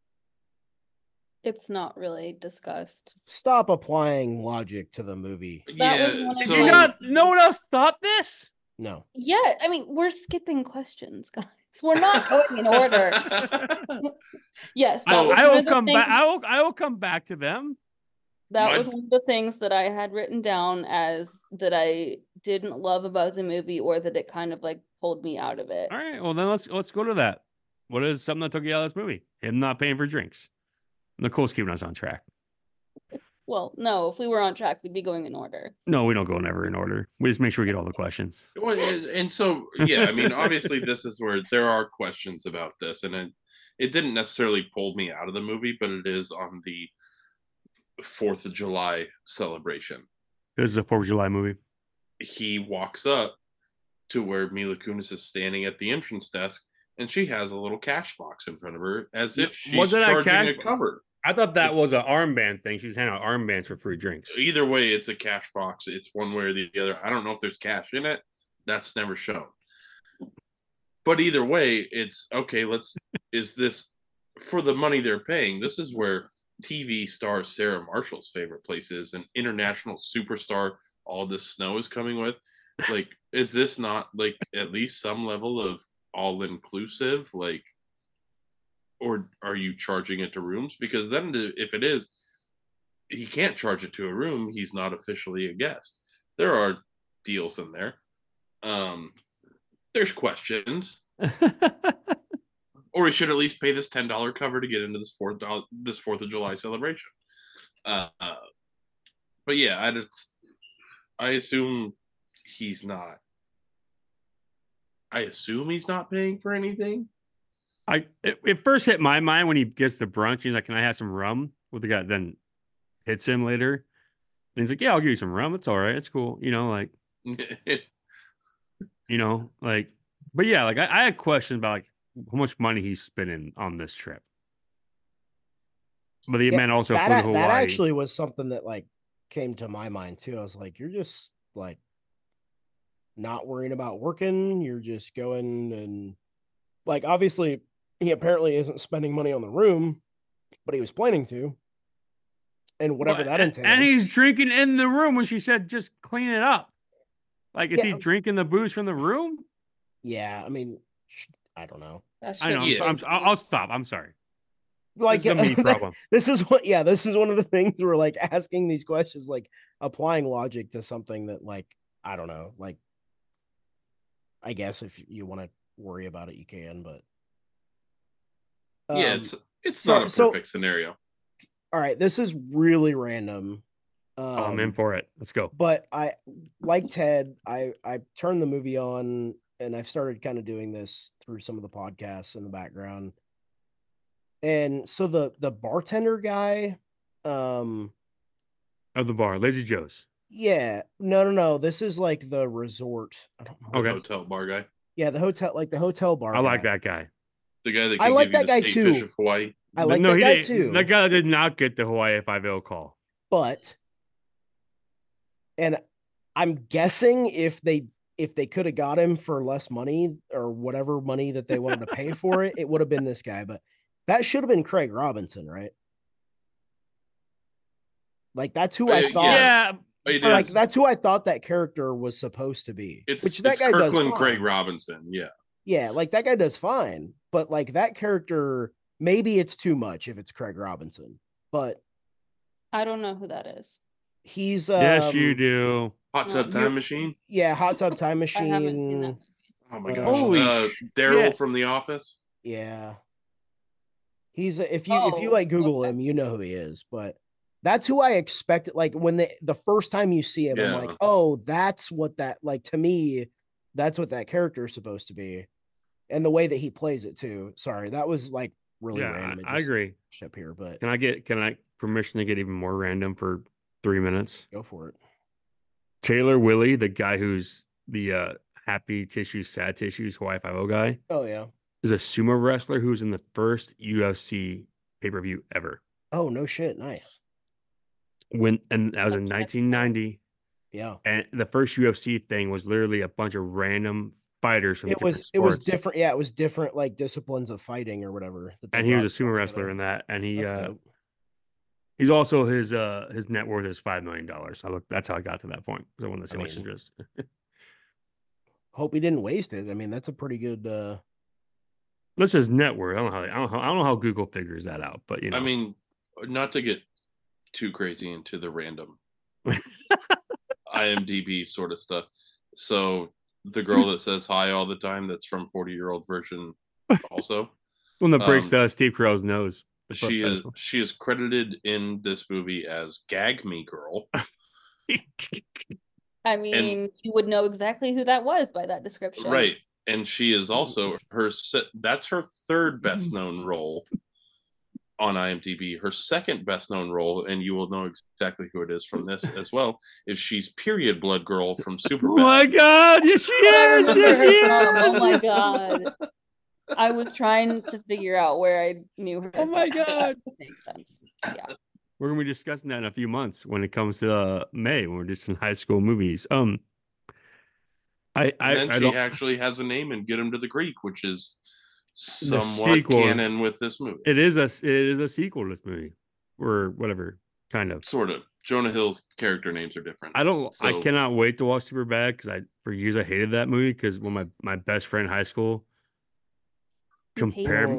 It's not really discussed. Stop applying logic to the movie. Did you not? No one else thought this? No. Yeah, I mean, we're skipping questions, guys. We're not going in order. Yes, I will come back. I will come back to them. That was one of the things that I had written down as that I didn't love about the movie, or that it kind of like pulled me out of it. All right, well then let's go to that. What is something that took you out of this movie? Him not paying for drinks. Nicole's keeping us on track. Well, no, if we were on track, we'd be going in order. No, we don't go never in order. We just make sure we get all the questions. Well, and so, yeah, I mean, obviously this is where there are questions about this, and it didn't necessarily pull me out of the movie, but it is on the 4th of July celebration. This is a 4th of July movie. He walks up to where Mila Kunis is standing at the entrance desk, and she has a little cash box in front of her as if she's charging a cover. I thought that was an armband thing. She was handing out armbands for free drinks. Either way, it's a cash box. It's one way or the other. I don't know if there's cash in it. That's never shown. But either way, it's okay. Is this for the money they're paying? This is where TV star Sarah Marshall's favorite place is, an international superstar. Aldous Snow is coming with. Like, is this not like at least some level of all inclusive? Like, or are you charging it to rooms? Because then if it is, he can't charge it to a room. He's not officially a guest. There are deals in there. There's questions. Or he should at least pay this $10 cover to get into this 4th of July celebration. But yeah, I assume he's not. I assume he's not paying for anything. It first hit my mind when he gets the brunch. He's like, "Can I have some rum?" With the guy, then hits him later, and he's like, "Yeah, I'll give you some rum. It's all right. It's cool." Like, like, but yeah, like I had questions about like how much money he's spending on this trip. But the man also flew to Hawaii. That actually was something that like came to my mind too. I was like, you're just like not worrying about working. You're just going and like, obviously he apparently isn't spending money on the room, but he was planning to. And whatever that entails. And he's drinking in the room when she said, just clean it up. Like, is he drinking the booze from the room? Yeah. I mean, I don't know. I know. Yeah. I'll stop. I'm sorry. Like, this is a me problem. This is one of the things we're like asking these questions, like applying logic to something that, like, I don't know. Like, I guess if you want to worry about it, you can, but. Yeah, it's not a perfect scenario. All right, this is really random. I'm in for it. Let's go. But I, like Ted, I turned the movie on and I've started kind of doing this through some of the podcasts in the background. And so the bartender guy, of the bar, Lazy Joe's. Yeah, no. This is like the resort. I don't know. Okay. Hotel bar guy. Yeah, the hotel bar. I like that guy. The guy that I like that guy too. Fish of Hawaii. I like that guy too. That guy did not get the Hawaii Five-0 call. But, and I'm guessing if they could have got him for less money or whatever money that they wanted to pay for it, it would have been this guy. But that should have been Craig Robinson, right? Like that's who I thought. Yeah. Like that's who I thought that character was supposed to be. Which that guy Kirkland does fine. Craig Robinson, yeah. Yeah, like that guy does fine. But like that character, maybe it's too much if it's Craig Robinson. But I don't know who that is. He's yes, you do. Hot Tub Time Machine. Yeah, Hot Tub Time Machine. I haven't seen that. Oh my gosh. Daryl from The Office. Yeah. He's if you like Google him, you know who he is. But that's who I expected. Like when the first time you see him, I'm like, oh, that's what that, like, to me, that's what that character is supposed to be. And the way that he plays it too. Sorry, that was like really random. I agree. Up here, but can I permission to get even more random for 3 minutes? Go for it. Taylor Willie, the guy who's the happy tissues, sad tissues, Hawaii Five-0 guy. Oh yeah, is a sumo wrestler who's in the first UFC pay-per-view ever. Oh no shit, nice. And that was in 1990. Yeah, and the first UFC thing was literally a bunch of random fighters from different sports. It was different. Yeah, it was different, like disciplines of fighting or whatever. And he was a sumo wrestler in that, and he's also his net worth is $5 million. So that's how I got to that point. I wanted to see much interest. Hope he didn't waste it. I mean, that's a pretty good. That's his net worth. I don't know how Google figures that out, but I mean, not to get too crazy into the random IMDb sort of stuff. So the girl that says hi all the time, that's from 40-Year-Old Version also. When the breaks Steve Carell's nose. She is credited in this movie as Gag Me Girl. I mean, you would know exactly who that was by that description. Right. And she is also that's her third best known role on IMDb. Her second best known role, and you will know exactly who it is from this as well, is she's Period Blood Girl from Superbad. Oh my God, yes she is. Yes she is. Oh my God. I was trying to figure out where I knew her. Oh my God. Makes sense. Yeah. We're gonna be discussing that in a few months when it comes to May, when we're just in high school movies. She actually has a name in Get Him to the Greek, which is somewhat canon with this movie. It is a sequel to this movie, or whatever, kind of. Sort of. Jonah Hill's character names are different. I cannot wait to watch Superbad because for years I hated that movie because when my best friend in high school compared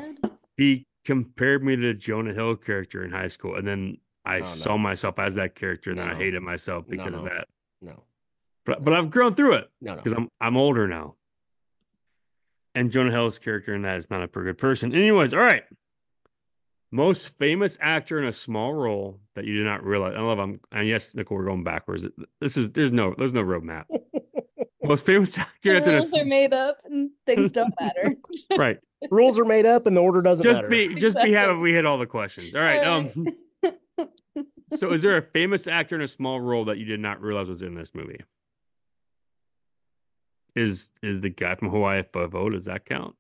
me to the Jonah Hill character in high school, and then I saw myself as that character, and then I hated myself because of that. No. But I've grown through it because I'm older now. And Jonah Hill's character in that is not a pretty good person. Anyways, all right. Most famous actor in a small role that you did not realize. And yes, Nicole, we're going backwards. There's no roadmap. Most famous actor that's in rules are made up and things don't matter. right. Rules are made up and the order doesn't matter. Just be happy we hit all the questions. All right. So is there a famous actor in a small role that you did not realize was in this movie? Is the guy from Hawaii Five-0, does that count?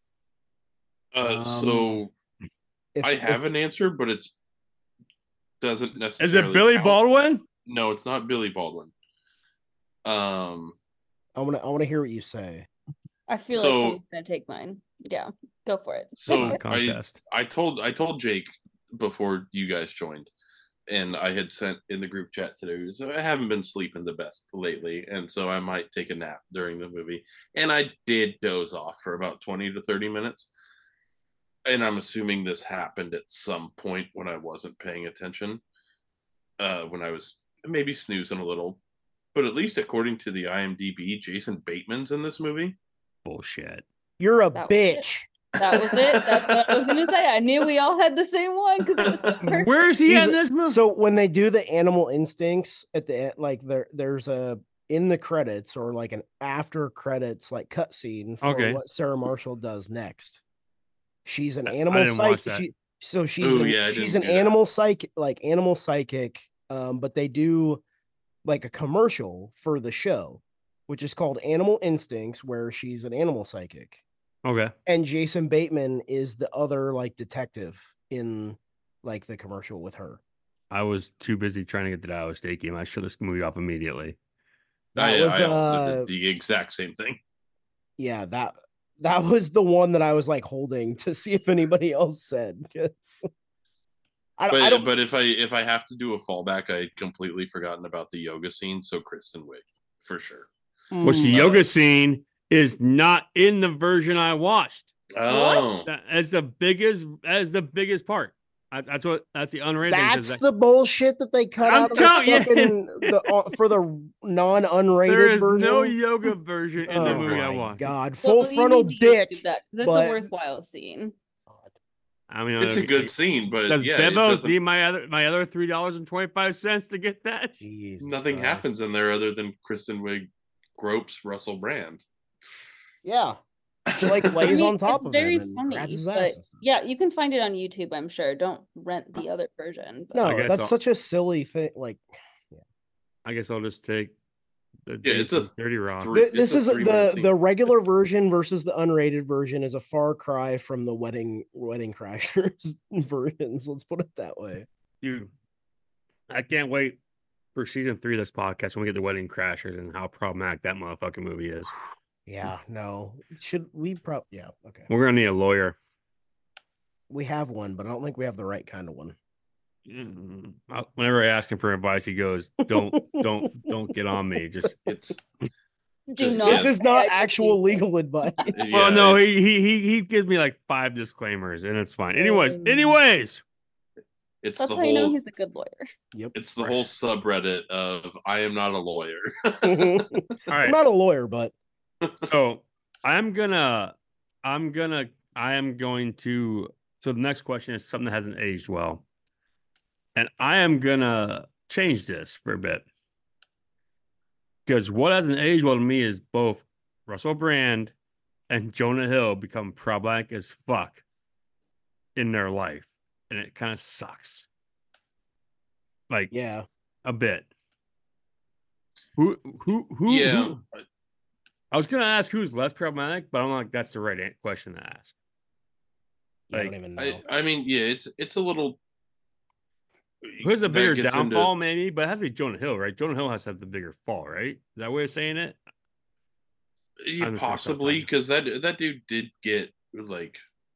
So I have an answer, but it's doesn't necessarily. Is it Billy Baldwin? No, it's not Billy Baldwin. I want to hear what you say. I feel like someone's gonna take mine. Yeah, go for it. So I told Jake before you guys joined, and I had sent in the group chat today. So I haven't been sleeping the best lately, and so I might take a nap during the movie. And I did doze off for about 20 to 30 minutes. And I'm assuming this happened at some point when I wasn't paying attention, when I was maybe snoozing a little. But at least according to the IMDb, Jason Bateman's in this movie. Bullshit. You're a bitch. That was it. That's what I was gonna say. I knew we all had the same one because it was so perfect. Where is he in this movie? So when they do the animal instincts at the end, like there's a in the credits or like an after credits like cutscene for what Sarah Marshall does next. She's an animal psychic. She's an animal psychic, animal psychic. But they do like a commercial for the show, which is called Animal Instincts, where she's an animal psychic. Okay. And Jason Bateman is the other like detective in like the commercial with her. I was too busy trying to get to the Iowa State game. I shut this movie off immediately. I also did the exact same thing. Yeah, that was the one that I was like holding to see if anybody else said. But if I have to do a fallback, I had completely forgotten about the yoga scene. So Kristen Wiig, for sure. Which the yoga scene is not in the version I watched. Oh, as the biggest part. That's the unrated. That's the bullshit that they cut out of for the non-unrated version. There is no yoga version in the movie I watched. God, full frontal dick. That's a worthwhile scene. I mean, it's a good scene, but does Bevos need my other $3.25 to get that? Jesus Nothing Christ. happens in there other than Kristen Wiig gropes Russell Brand. Yeah. She like lays on top of very him and funny, grabs his but ass and stuff. yeah, you can find it on YouTube, I'm sure. Don't rent the other version. But. No, that's such a silly thing. Like, I guess I'll just take it's a Dirty Rock. This is the regular version versus the unrated version is a far cry from the Wedding Crashers versions. Let's put it that way. Dude, I can't wait for season 3 of this podcast when we get the Wedding Crashers and how problematic that motherfucking movie is. Yeah, no. Should we yeah, okay. We're gonna need a lawyer. We have one, but I don't think we have the right kind of one. Whenever I ask him for advice, he goes, "Don't get on me." This is not actual legal advice. Well, no, he gives me like 5 disclaimers, and it's fine. Anyways, it's that's the how you know he's a good lawyer. Yep, it's the whole subreddit of "I am not a lawyer." All right, I'm not a lawyer, but so I am going to. So the next question is something that hasn't aged well. And I am going to change this for a bit. Because what hasn't aged well to me is both Russell Brand and Jonah Hill become problematic as fuck in their life. And it kind of sucks. Like, yeah, a bit. Who? I was going to ask who's less problematic, but I'm like, that's the right question to ask. Like, I don't even know. I mean, yeah, it's a little. Who's a bigger downfall, maybe? But it has to be Jonah Hill, right? Jonah Hill has to have the bigger fall, right? Is that way of saying it? Yeah, possibly, because that dude did get like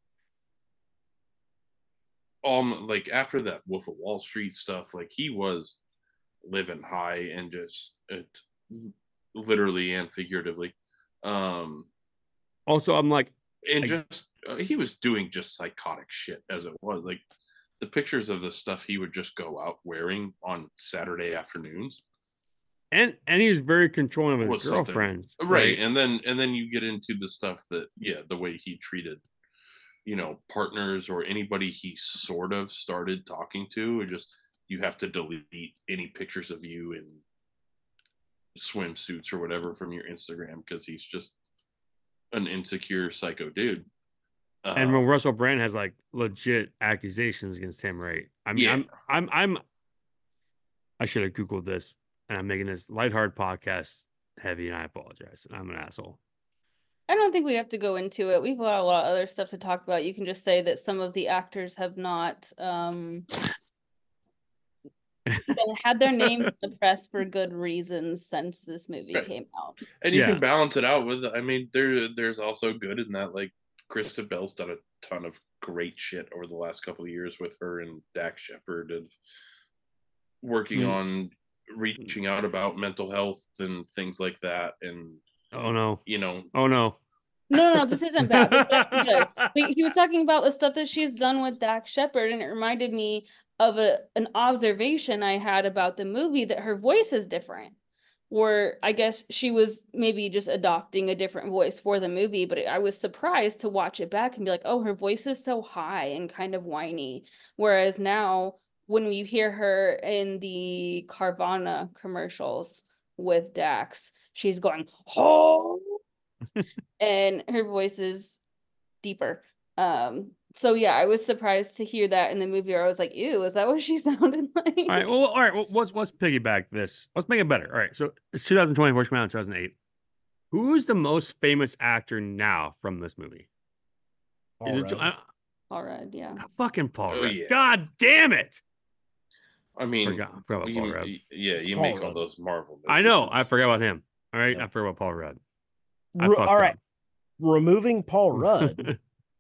after that Wolf of Wall Street stuff, like he was living high and just literally and figuratively. Also, I'm like, and he was doing just psychotic shit as it was. Like the pictures of the stuff he would just go out wearing on Saturday afternoons. And he was very controlling of his girlfriend. Right. And then you get into the stuff that, the way he treated, partners or anybody he sort of started talking to, or just, you have to delete any pictures of you swimsuits or whatever from your Instagram because he's just an insecure psycho dude. And when Russell Brand has like legit accusations against him, right? I mean, I should have Googled this, and I'm making this lighthearted podcast heavy, and I apologize. I'm an asshole. I don't think we have to go into it. We've got a lot of other stuff to talk about. You can just say that some of the actors have not had their names in the press for good reasons since this movie came out. And you can balance it out with, I mean, there's also good in that, like, Kristen Bell's done a ton of great shit over the last couple of years with her and Dax Shepard of working on reaching out about mental health and things like that. And no, this isn't bad. This isn't good. He was talking about the stuff that she's done with Dax Shepard, and it reminded me of an observation I had about the movie that her voice is different. Where I guess she was maybe just adopting a different voice for the movie, but I was surprised to watch it back and be like, oh, her voice is so high and kind of whiny. Whereas now, when you hear her in the Carvana commercials with Dax, she's going, oh, and her voice is deeper. So yeah, I was surprised to hear that in the movie where I was like, ew, is that what she sounded like? All right. Well, let's piggyback this. Let's make it better. All right. So it's 2024, came out in 2008. Who's the most famous actor now from this movie? Paul Rudd, yeah. Fucking Paul Rudd. Yeah. God damn it. I mean, forgot about Paul Rudd. Yeah, you Paul make Rudd. all those Marvel movies. I know. I forgot about him. All right. I forgot about Paul Rudd. All right. Removing Paul Rudd.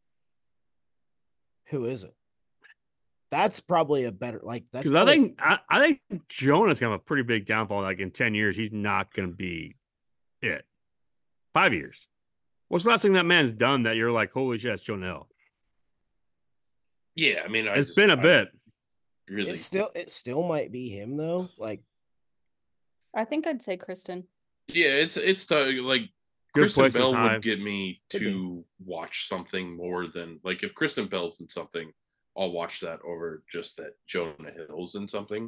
Who is it? That's probably a better that's because I think Jonah's gonna have a pretty big downfall. Like in 10 years, he's not gonna be it. 5 years. What's the last thing that man's done that you're like, holy shit, it's Jonah Hill? Yeah, I mean, it's been a bit. Really, it still might be him though. Like, I think I'd say Kristen. Yeah, it's like Good Kristen Place is Bell high. would get me to watch something more than, like, if Kristen Bell's in something, I'll watch that over just that Jonah Hill's in something.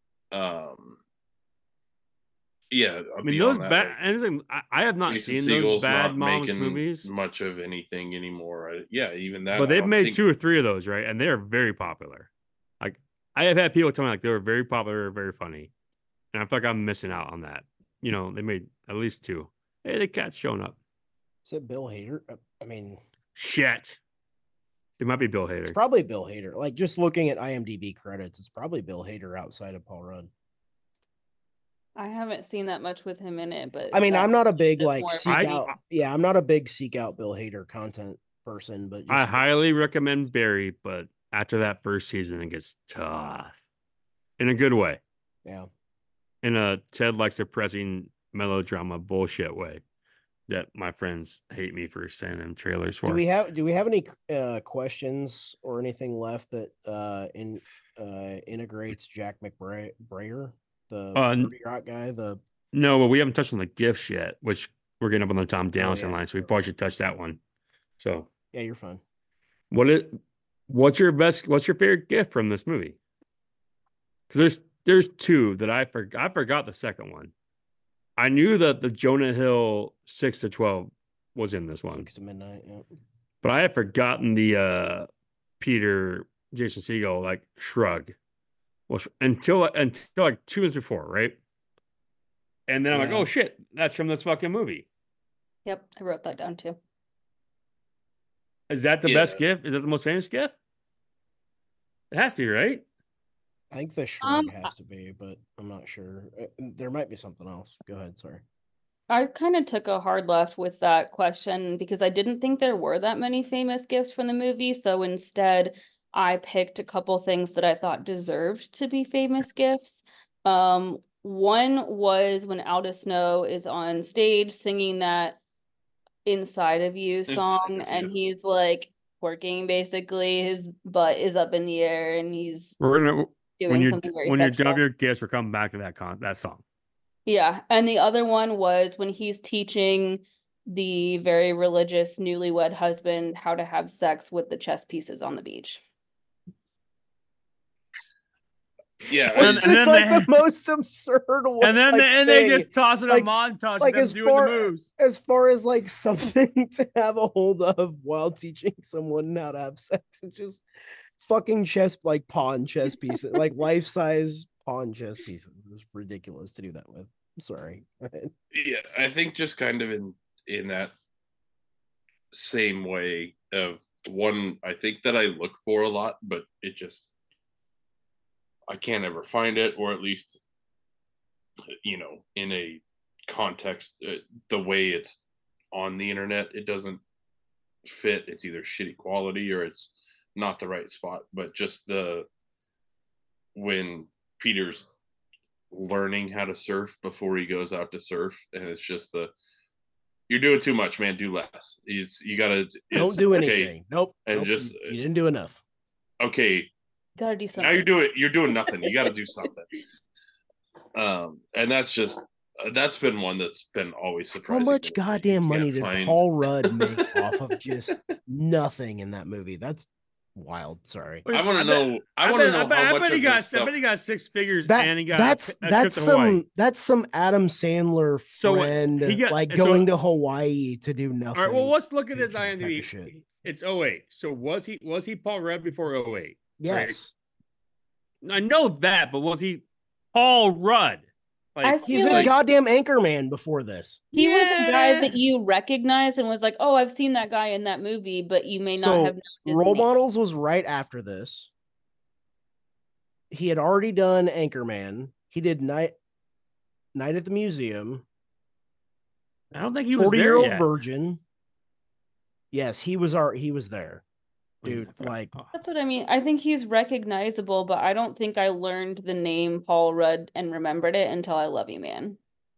Yeah, I mean those bad. And I have not Jason seen Segel's those bad not moms making movies. much of anything anymore. Yeah, even that. But they've made 2 or 3 of those, right? And they're very popular. Like I have had people tell me like they were very popular, very funny, and I feel like I'm missing out on that. You know, they made at least 2. Hey, the cat's showing up. Is it Bill Hader? I mean, shit. It might be Bill Hader. It's probably Bill Hader. Like just looking at IMDb credits, it's probably Bill Hader outside of Paul Rudd. I haven't seen that much with him in it, but I mean, I'm not a big I'm not a big seek out Bill Hader content person, but I highly recommend Barry, but after that first season, it gets tough in a good way. Yeah. In a Ted likes depressing melodrama bullshit way that my friends hate me for sending them trailers for. Do we have any questions or anything left that integrates Jack McBrayer, the 30 Rock guy? No, but we haven't touched on the gifts yet, which we're getting up on the Tom Dowson line, so we probably should touch that one. So yeah, you're fine. What's your favorite gift from this movie? Because there's 2 that I forgot the second one. I knew that the Jonah Hill 6 to 12 was in this one. 6 to midnight, yeah. But I had forgotten the Jason Segel like shrug. Well, until like 2 minutes before, right? And then I'm like, oh shit, that's from this fucking movie. Yep, I wrote that down too. Is that the best gift? Is that the most famous gift? It has to be, right? I think the shrug has to be, but I'm not sure. There might be something else. Go ahead, sorry. I kind of took a hard left with that question because I didn't think there were that many famous gifts from the movie. So instead, I picked a couple things that I thought deserved to be famous gifts. One was when Aldous Snow is on stage singing that Inside of You song, and he's like working basically. His butt is up in the air, and he's doing something very when sexual. you're done with your gifts, we're coming back to that song. Yeah, and the other one was when he's teaching the very religious newlywed husband how to have sex with the chess pieces on the beach. Yeah, It's just like the most absurd one. And then they just toss it a montage like of them as doing far, the moves. as far as like something to have a hold of while teaching someone how to have sex. It's just fucking like pawn chess pieces, like life-size pawn chess pieces. It's ridiculous to do that with. Sorry. Yeah, I think just kind of in that same way of one I think that I look for a lot, but it just I can't ever find it, or at least in a context the way it's on the internet, it doesn't fit. It's either shitty quality or it's not the right spot. But just when Peter's learning how to surf before he goes out to surf, and it's just you're doing too much, man. Do less. You gotta don't do anything. Okay. Nope. And nope. just you didn't do enough. Okay. Gotta do something. Now you're doing nothing. You gotta do something. And that's been one that's been always surprising. How much goddamn money did Paul Rudd make off of just nothing in that movie? That's wild. Sorry. I want to know. I want to know how much he got 6 figures, and he got that's some Adam Sandler friend going to Hawaii to do nothing. All right, well, let's look at his IMDb. It's 08. So was he Paul Rudd before 08? Yes. Right? I know that, but was he Paul Rudd? He's a goddamn Anchorman before this. He was a guy that you recognized and was like, oh, I've seen that guy in that movie, but you may not have known his Role name. Models was right after this. He had already done Anchorman. He did Night at the Museum. I don't think he was 40-Year-Old Virgin. Yes, he was there. Dude, that's what I mean. I think he's recognizable, but I don't think I learned the name Paul Rudd and remembered it until I Love You Man.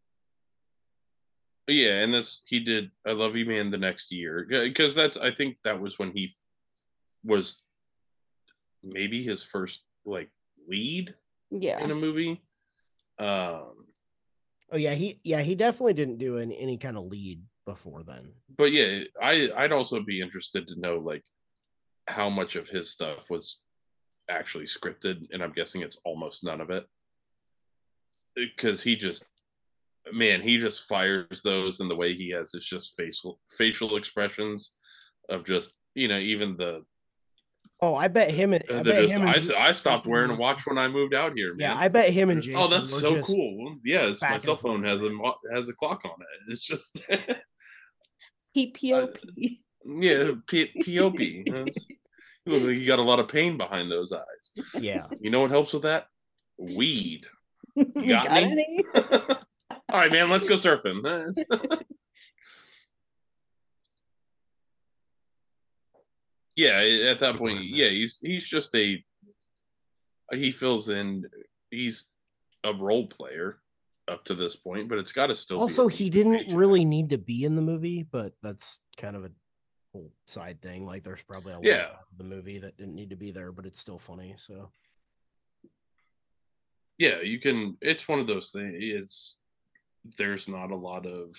Yeah, and he did I Love You Man the next year, because I think that was when he was maybe his first lead in a movie. Oh yeah, he definitely didn't do any kind of lead before then. But yeah, I'd also be interested to know how much of his stuff was actually scripted, and I'm guessing it's almost none of it, because he just fires those, and the way he has is just facial expressions of just even the I bet him and I stopped wearing a watch when I moved out here, man. Yeah, I bet him and Jason. Oh, that's so cool. Yeah, my cell phone has a clock on it. It's just POP. Yeah, POP. You look like you got a lot of pain behind those eyes. Yeah. You know what helps with that? Weed. You got me? All right, man, let's go surfing. Yeah, at that point, yeah, he's just he fills in. He's a role player up to this point, but it's got to still. Also, he didn't really need to be in the movie, but that's kind of a whole side thing. There's probably a lot of the movie that didn't need to be there, but it's still funny. So, yeah, you can. It's one of those things. There's not a lot of,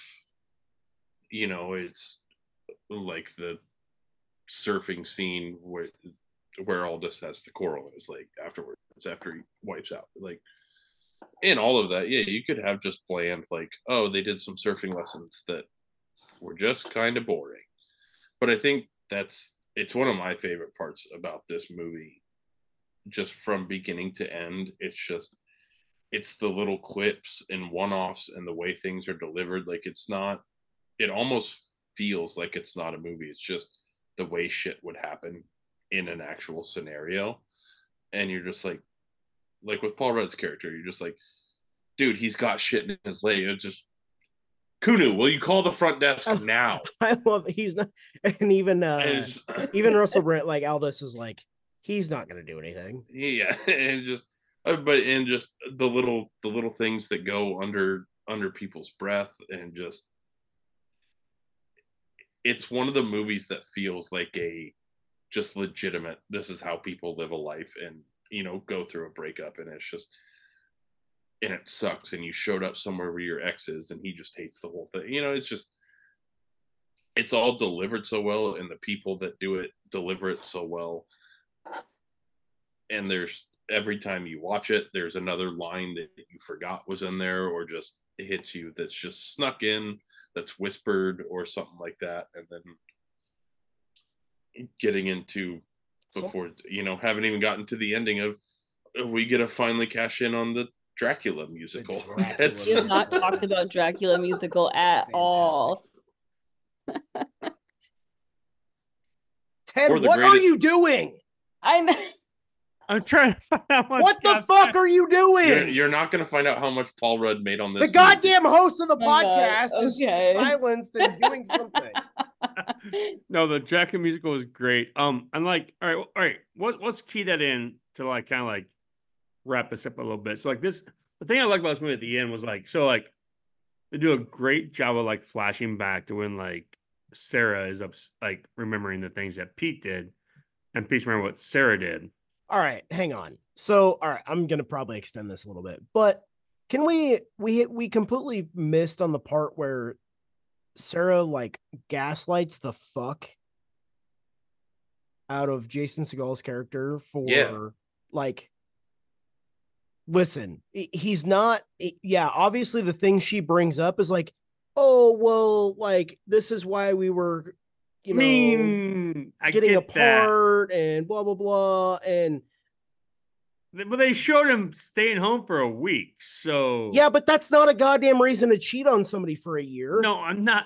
it's like the surfing scene where Aldous has the coral is afterwards, after he wipes out, in all of that. Yeah, you could have just bland oh, they did some surfing lessons that were just kind of boring. But I think it's one of my favorite parts about this movie, just from beginning to end. It's the little clips and one-offs and the way things are delivered. It almost feels like it's not a movie. It's just the way shit would happen in an actual scenario. And you're just like with Paul Rudd's character, you're just dude, he's got shit in his leg. It's just, Kunu, will you call the front desk now? I love he's not, and even even Russell Brand, Aldous is he's not going to do anything. Yeah, and just the little things that go under people's breath, and just it's one of the movies that feels like just legitimate. This is how people live a life, and go through a breakup, and it's just. And it sucks, and you showed up somewhere where your ex is, and he just hates the whole thing. It's all delivered so well, and the people that do it deliver it so well. And there's every time you watch it, there's another line that you forgot was in there, or just it hits you that's just snuck in, that's whispered or something like that. And then getting into before, haven't even gotten to the ending of, we get to finally cash in on the Dracula musical. We have not talked about Dracula musical at all. Ted, what are you doing? I know. I'm trying to find out what the fuck are you doing? You're not going to find out how much Paul Rudd made on this. The goddamn host of the Oh podcast God. is Okay. silenced and doing something. No, the Dracula musical is great. I'm like, all right. Let's key that in to like kind of like wrap this up a little bit. So like this, the thing I like about this movie at the end was like, so like they do a great job of like flashing back to when like Sarah is like remembering the things that Pete did, and Pete's remember what Sarah did. All right, hang on. So, all right, I'm gonna probably extend this a little bit, but can we completely missed on the part where Sarah like gaslights the fuck out of Jason Segal's character for like, listen, he's not, obviously the thing she brings up is like, oh, well, like, this is why we were, getting apart and blah, blah, blah. But they showed him staying home for a week. So yeah, but that's not a goddamn reason to cheat on somebody for a year. No, I'm not.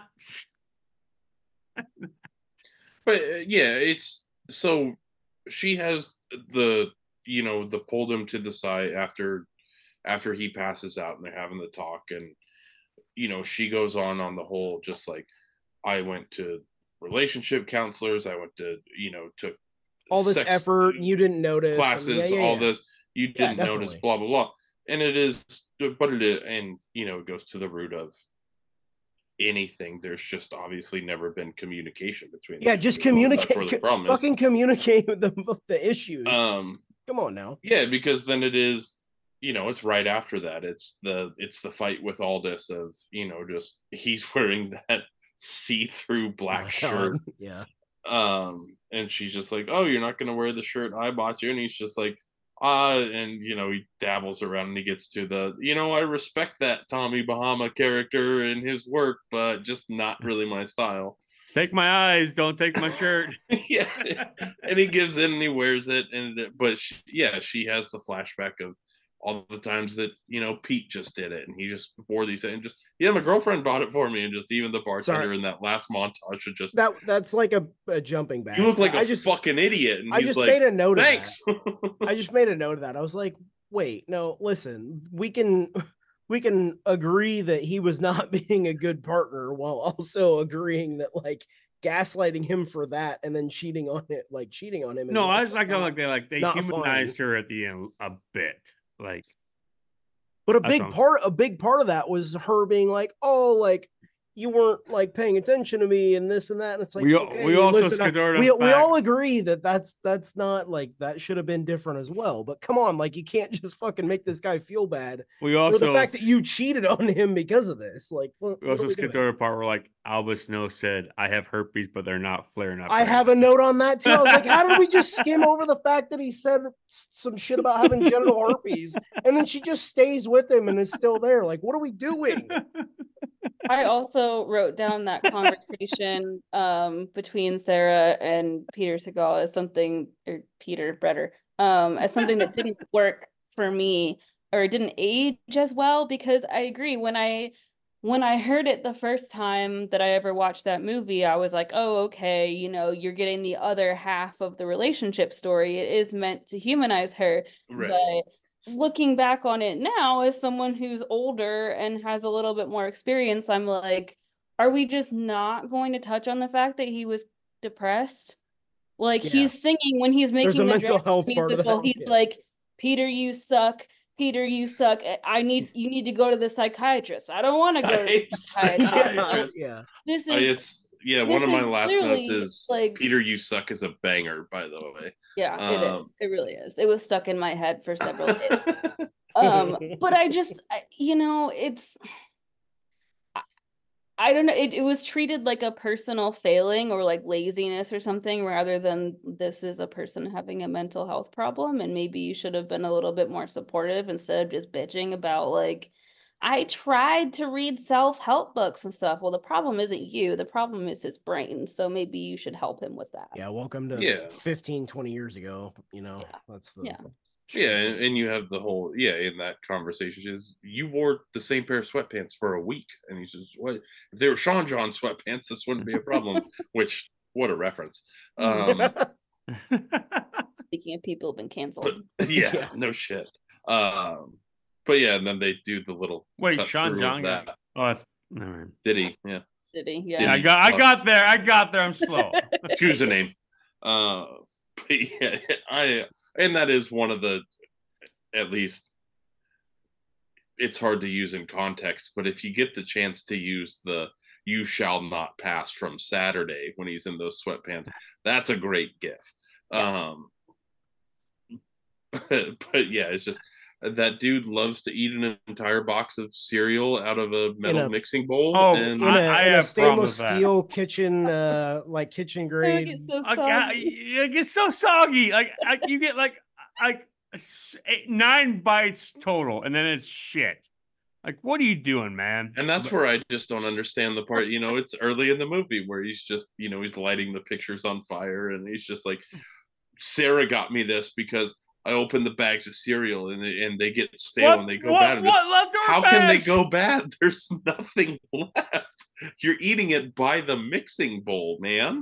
But it's so she has the pulled him to the side after he passes out and they're having the talk, and she goes on the whole just like, I went to relationship counselors, I went to took all this effort, you didn't notice classes, this you didn't notice, blah blah blah. And it is, but it is, and it goes to the root of anything. There's just obviously never been communication between them. Just communicate, fucking communicate with the issues. Come on now. Because then it is, it's right after that, it's the fight with Aldous of just he's wearing that see-through black shirt. And she's just like, oh, you're not gonna wear the shirt I bought you, and he's just like, and he dabbles around and he gets to the, I respect that Tommy Bahama character and his work, but just not really my style. Take my eyes, don't take my shirt. And he gives in and he wears it, but she has the flashback of all the times that Pete just did it, and he just wore these, and just my girlfriend bought it for me, and just even the bartender in that last montage should just that's like a jumping back. You look like a fucking idiot, and I just made a note. Thanks. Of that. I just made a note of that. I was like, wait, no, listen, we can agree that he was not being a good partner while also agreeing that like gaslighting him for that and then cheating on him. No, I was like they humanized her at the end a bit. Like, but a big part of that was her being like, oh, like you weren't like paying attention to me and this and that. And it's like, we all agree that that's not like, that should have been different as well. But come on, like you can't just fucking make this guy feel bad. We also, for the fact that you cheated on him because of this. Like, we also skipped over the part where like Albus Snow said, I have herpes, but they're not flaring up. I have a note on that too. I was like, how did we just skim over the fact that he said some shit about having genital herpes and then she just stays with him and is still there? Like, what are we doing? I also wrote down that conversation between Sarah and Peter Segal as something, or Peter Bretter, as something that didn't work for me, or it didn't age as well, because I agree, when I heard it the first time that I ever watched that movie, I was like, oh, okay, you're getting the other half of the relationship story. It is meant to humanize her. Right. But looking back on it now as someone who's older and has a little bit more experience, I'm like, are we just not going to touch on the fact that he was depressed? Like, he's singing when he's making the mental health part of that. He's like, Peter, you suck. Peter, you suck. You need to go to the psychiatrist. I don't want to go to the psychiatrist. This is one of my last notes is like, Peter, you suck is a banger, by the way. Yeah, it is. It really is. It was stuck in my head for several days. But I just, it's, I don't know. It was treated like a personal failing or like laziness or something, rather than this is a person having a mental health problem, and maybe you should have been a little bit more supportive instead of just bitching about like, I tried to read self-help books and stuff. Well, the problem isn't you. The problem is his brain. So maybe you should help him with that. Yeah, welcome to 15, 20 years ago. You know, that's the and you have the whole in that conversation is you wore the same pair of sweatpants for a week, and he's just what if they were Sean John sweatpants, this wouldn't be a problem. Which what a reference. Speaking of people who've been canceled, no shit. But yeah, and then they do the little Sean John. That. Oh, that's never mind. Did he? Yeah. Did he? Yeah. I got there. I'm slow. Choose a name. But yeah, and that is one of the, at least it's hard to use in context, but if you get the chance to use the "You shall not pass" from Saturday when he's in those sweatpants, that's a great gif. But yeah, it's just that dude loves to eat an entire box of cereal out of a metal mixing bowl. Oh, and in a stainless steel kitchen, like kitchen grade. It gets so soggy. Like you get like 9 bites total, and then it's shit. Like, what are you doing, man? And that's where I just don't understand the part. You know, it's early in the movie where he's just, he's lighting the pictures on fire, and he's just like, Sarah got me this because I open the bags of cereal and they get stale and they go bad. How can they go bad? There's nothing left. You're eating it by the mixing bowl, man.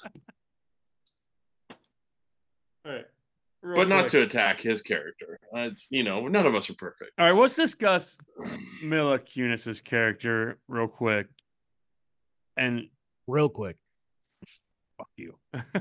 All right. But not to attack his character. It's none of us are perfect. All right, let's discuss Mila Kunis's character real quick. And real quick. Fuck you.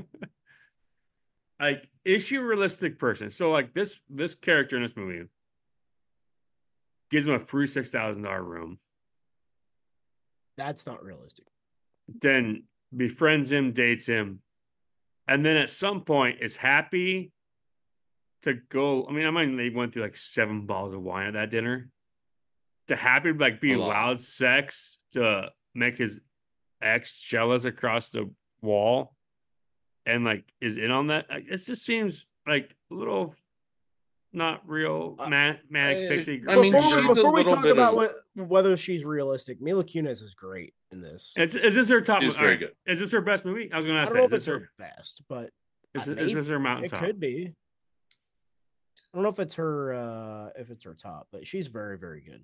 Like, is she a realistic person? So, like, this character in this movie gives him a free $6,000 room. That's not realistic. Then befriends him, dates him, and then at some point is happy to go. I mean, they went through like 7 bottles of wine at that dinner. To happy like be allowed sex to make his ex jealous across the wall. And like is in on that. It just seems like a little not real manic pixie girl. I mean, before we talk about whether she's realistic, Mila Kunis is great in this. Is this her top? She's very good. Is this her best movie? I was going to ask I don't know if it's her best, but is this her mountaintop? It could be. I don't know if it's her top, but she's very, very good.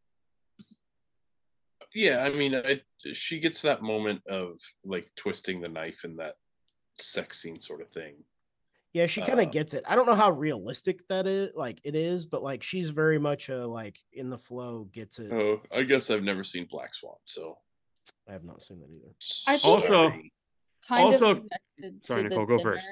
Yeah, I mean, she gets that moment of like twisting the knife in that sex scene sort of thing. Yeah, she kind of gets it. I don't know how realistic that is, like it is, but like she's very much like in the flow, gets it. Oh, I guess I've never seen Black Swan, so I have not seen that either. I think sorry, Nicole, go first.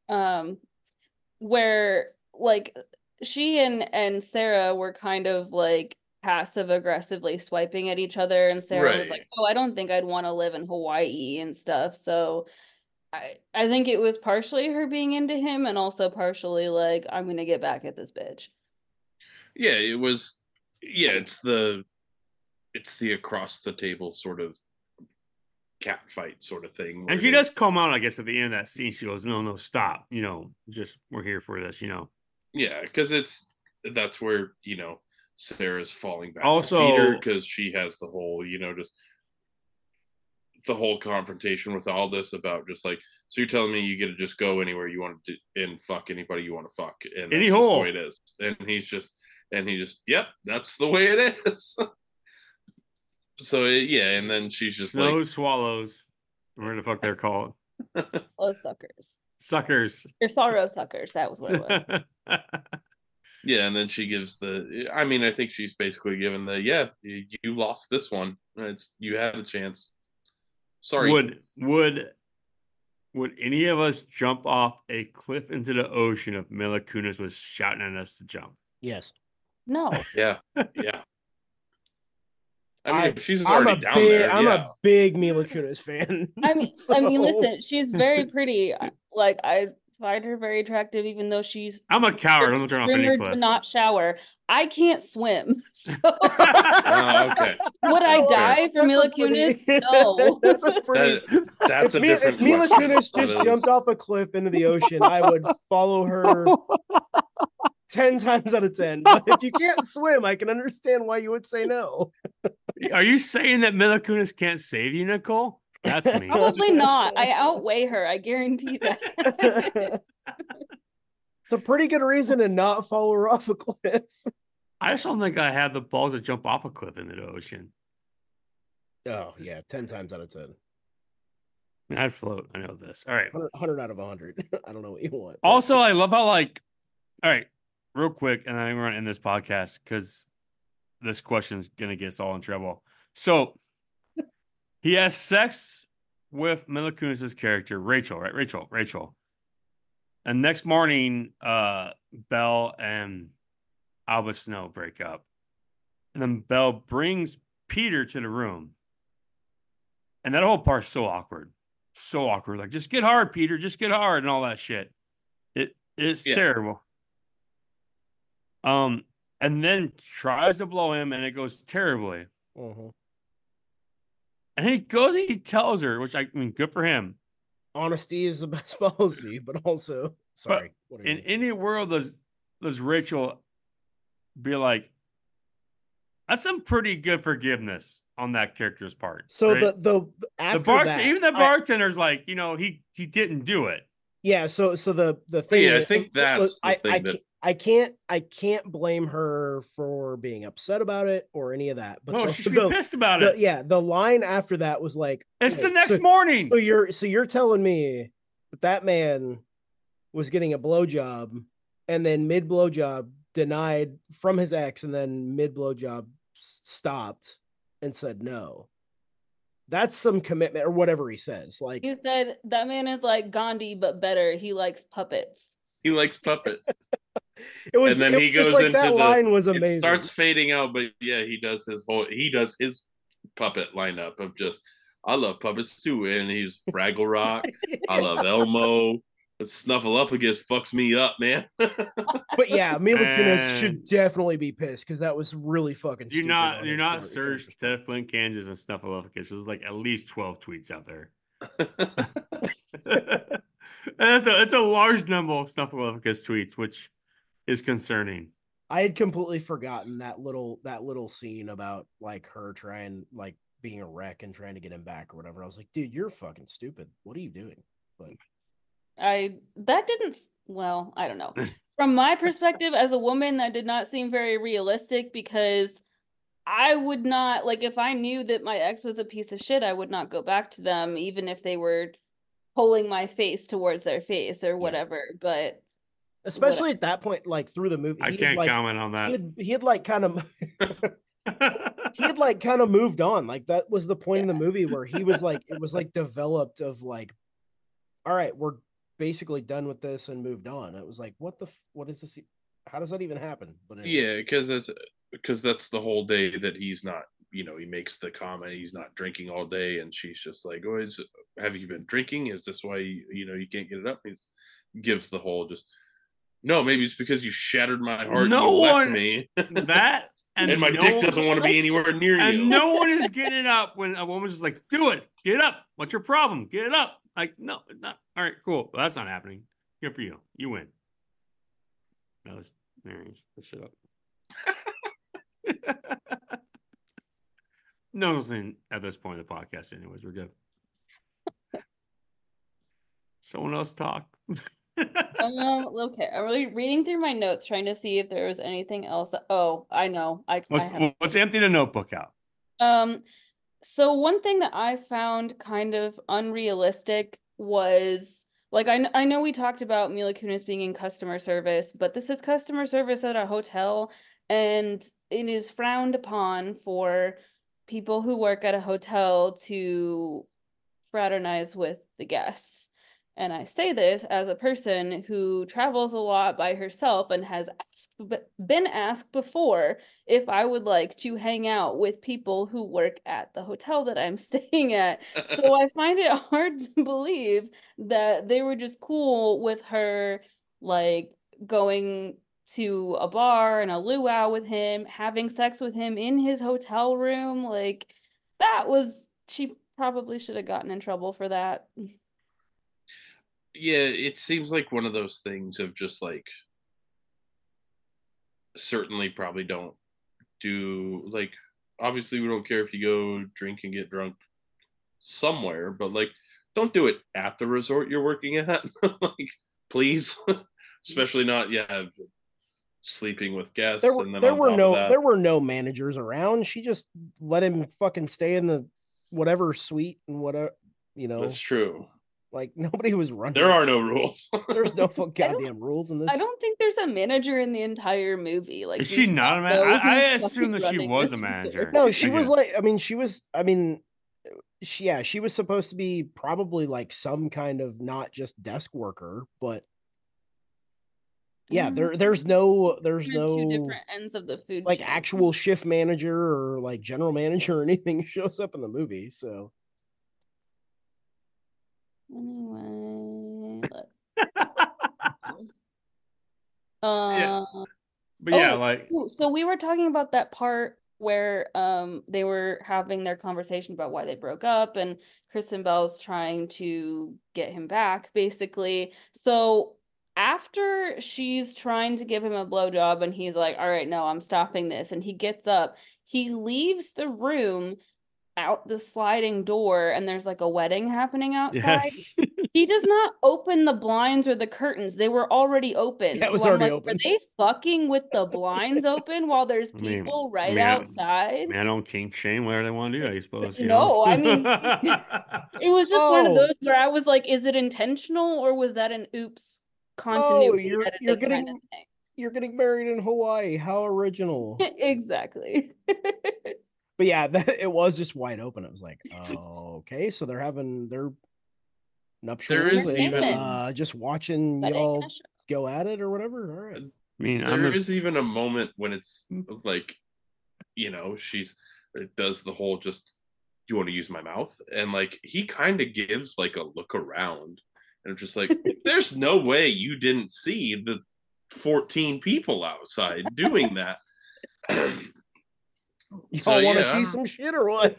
Where like she and Sarah were kind of like passive aggressively swiping at each other, and Sarah was like, "Oh, I don't think I'd want to live in Hawaii and stuff." So I think it was partially her being into him and also partially like, I'm going to get back at this bitch. Yeah, it was. Yeah, it's the across the table sort of cat fight sort of thing. And she does come out, I guess, at the end of that scene. She goes, no, stop. Just we're here for this, Yeah, because that's where, Sarah's falling back. Also, because she has the whole, just the whole confrontation with Aldous about just like, so you're telling me you get to just go anywhere you want to and fuck anybody you want to fuck, and any that's hole. Just the way it is. And he just yep, that's the way it is. So and then she's just Snow like swallows, where the fuck they're called. Oh, suckers. Your sorrow suckers. That was what it was. Yeah, and then she gives I think she's basically given you lost this one. You had a chance. Sorry. Would any of us jump off a cliff into the ocean if Mila Kunis was shouting at us to jump? Yes. No. Yeah. I mean, she's already down there. I'm a big Mila Kunis fan. I mean, listen, she's very pretty. Like find her very attractive, even though she's I'm a coward. I'm gonna turn off any rumored cliff. to not shower. I can't swim, so Okay. would I die for Mila Kunis? No. That's a pretty. That's a different If Mila question. Kunis just That is- jumped off a cliff into the ocean, I would follow her 10 times out of 10. But if you can't swim, I can understand why you would say no. Are you saying that Mila Kunis can't save you, Nicole? That's me. Probably not. I outweigh her. I guarantee that. It's a pretty good reason to not follow her off a cliff. I just don't think I have the balls to jump off a cliff into the ocean. Oh, yeah, 10 times out of 10. I mean, I'd float. I know this. All right. 100 out of 100. I don't know what you want. Also, I love how, like, all right, real quick, and I'm going to end this podcast because this question's going to get us all in trouble. So, he has sex with Mila Kunis' character, Rachel, right? Rachel. And next morning, Belle and Albert Snow break up. And then Belle brings Peter to the room. And that whole part's so awkward. So awkward. Like, just get hard, Peter. Just get hard and all that shit. It's terrible. And then tries to blow him, and it goes terribly. Mm-hmm. And he goes and he tells her, which I mean, good for him. Honesty is the best policy, but also, sorry. But in any world, does Rachel be like, that's some pretty good forgiveness on that character's part. So right? the after that, even the bartender's like, he didn't do it. Yeah. So the thing. Yeah, I think that's the thing I can't blame her for being upset about it or any of that. But no, she should be pissed about it. Yeah, the line after that was like, it's the next morning. So you're telling me that man was getting a blowjob and then mid blowjob denied from his ex, and then mid blowjob stopped and said no. That's some commitment or whatever he says. Like, you said, that man is like Gandhi but better. He likes puppets. He likes puppets. It was, and then he goes like into that line was amazing. It starts fading out, but yeah, he does his puppet lineup of just, I love puppets too, and he's Fraggle Rock. I love Elmo. Snuffleupagus fucks me up, man. But yeah, Mila Kunis should definitely be pissed because that was really fucking stupid. You're not search Ted Flint, Kansas, and Snuffleupagus. There's like at least 12 tweets out there. And it's a large number of Snuffleupagus tweets, which is concerning. I had completely forgotten that little scene about like her trying, like, being a wreck and trying to get him back or whatever. I was like, dude, you're fucking stupid. What are you doing? But I don't know. From my perspective as a woman, that did not seem very realistic, because I would not, like, if I knew that my ex was a piece of shit, I would not go back to them, even if they were pulling my face towards their face or whatever. But especially at that point, like, through the movie, I can't comment on that. He had like kind of he had like kind of moved on. Like, that was the point in the movie where he was like, it was like developed of like, all right, we're basically done with this and moved on. It was like, what is this? How does that even happen? But anyway. Yeah, because that's the whole day that he's not, he makes the comment he's not drinking all day, and she's just like, oh, have you been drinking? Is this why you can't get it up? He gives the whole just, no, maybe it's because you shattered my heart. No and you one left me. that and my dick doesn't want to be anywhere near you. And no one is getting it up when a woman's just like, do it, get up. What's your problem? Get it up. Like, no, it's not. All right, cool. Well, that's not happening. Good for you. You win. That was shut up. No one's listening at this point in the podcast, anyways. We're good. Someone else talk. Okay. I'm really reading through my notes, trying to see if there was anything else. I know. Let's empty the notebook out. So one thing that I found kind of unrealistic was, like, I know we talked about Mila Kunis being in customer service, but this is customer service at a hotel, and it is frowned upon for people who work at a hotel to fraternize with the guests. And I say this as a person who travels a lot by herself and has been asked before if I would like to hang out with people who work at the hotel that I'm staying at. So I find it hard to believe that they were just cool with her, like, going to a bar and a luau with him, having sex with him in his hotel room. Like, she probably should have gotten in trouble for that. Yeah, it seems like one of those things of just like, certainly probably don't do, like, obviously we don't care if you go drink and get drunk somewhere, but like, don't do it at the resort you're working at. Like, please. Especially not, sleeping with guests. There were no managers around. She just let him fucking stay in the whatever suite and whatever, That's true. Like, nobody was running. There are no rules. There's no goddamn rules in this. I don't think there's a manager in the entire movie. Like, is she not a manager? I assumed that she was a manager. No, she was like, she was supposed to be probably like some kind of not just desk worker, but there's no two different ends of the food like chain. Actual shift manager or like general manager or anything shows up in the movie. So anyway, so we were talking about that part where they were having their conversation about why they broke up, and Kristen Bell's trying to get him back, basically. So after she's trying to give him a blowjob and he's like, all right, no, I'm stopping this, and he gets up, he leaves the room out the sliding door, and there's like a wedding happening outside. Yes. He does not open the blinds or the curtains. They were already open. Yeah, it was already open. Are they fucking with the blinds open while there's people outside? Man, don't kink shame, whatever they want to do, I suppose. I mean, it was just one of those where I was like, is it intentional or was that an oops continuity? You're getting married in Hawaii. How original. Exactly. But yeah, it was just wide open. I was like, oh, okay, so they're having their nuptials and just watching y'all go at it or whatever. All right. I mean, there is even a moment when it's like, she does the whole just, you want to use my mouth? And like, he kind of gives like a look around, and I'm just like, there's no way you didn't see the 14 people outside doing that. Y'all want to see some shit or what?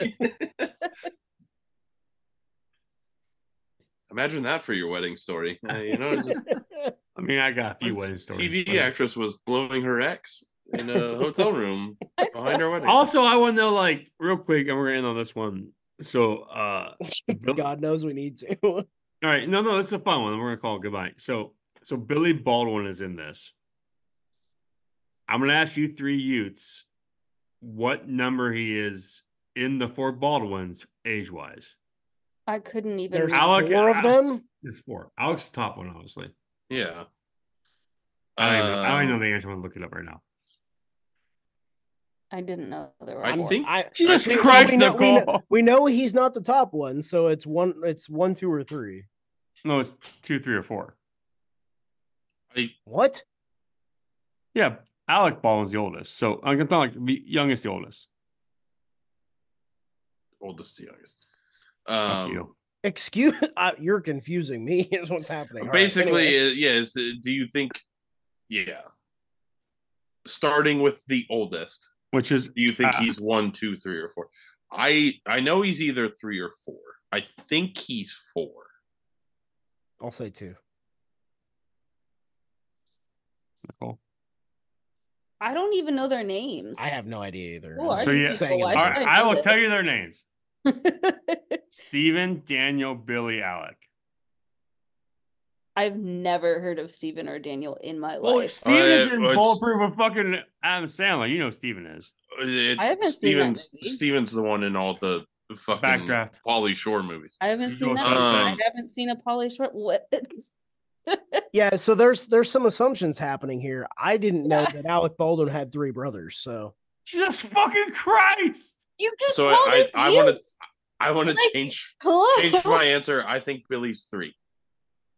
Imagine that for your wedding story. Just, I mean, I got a few wedding stories. TV actress was blowing her ex in a hotel room behind her wedding. Also, I want to know, like, real quick, and we're gonna end on this one. So, God knows we need to. All right, no, it's a fun one. We're gonna call it goodbye. So Billy Baldwin is in this. I'm gonna ask you three Utes what number he is in the four Baldwins age-wise. I couldn't even. There's four of them? There's four. Alex, the top one, obviously. Yeah. I don't even know the answer. I'm going to look it up right now. I didn't know there were. I think. Jesus Christ, we know he's not the top one, so it's one, 2, or 3. No, it's 2, 3, or 4. What? Yeah, Alec Baldwin's the oldest. So I'm going to like the youngest, the oldest. Oldest, the youngest. Fuck you. Excuse, you're confusing me. Is what's happening. Basically, yes. Do you think? Yeah. Starting with the oldest, which is, do you think he's 1, 2, 3, or 4? I know he's either 3 or 4. I think he's 4. I'll say 2. Nicole. I don't even know their names. I have no idea either. So I will tell you their names. Steven, Daniel, Billy, Alec. I've never heard of Steven or Daniel in my life. Well, Steven is in Bulletproof with fucking Adam Sandler. You know Steven is. I haven't seen that movie. Steven's the one in all the fucking Backdraft. Pauly Shore movies. I haven't seen that. I haven't seen a Pauly Shore. What? Yeah, so there's some assumptions happening here. I didn't know that Alec Baldwin had 3 brothers. So Jesus fucking Christ! You just so I want to change my answer. I think Billy's 3.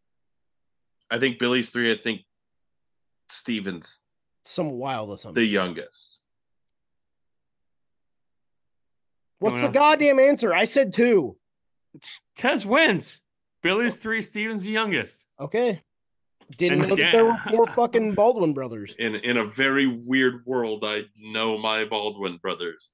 I think Billy's 3. I think Steven's some wild or something. The youngest. What's the goddamn answer? I said 2. Tez wins. Billy's 3, Steven's the youngest. Okay. Didn't know that there were 4 fucking Baldwin brothers. In a very weird world, I know my Baldwin brothers.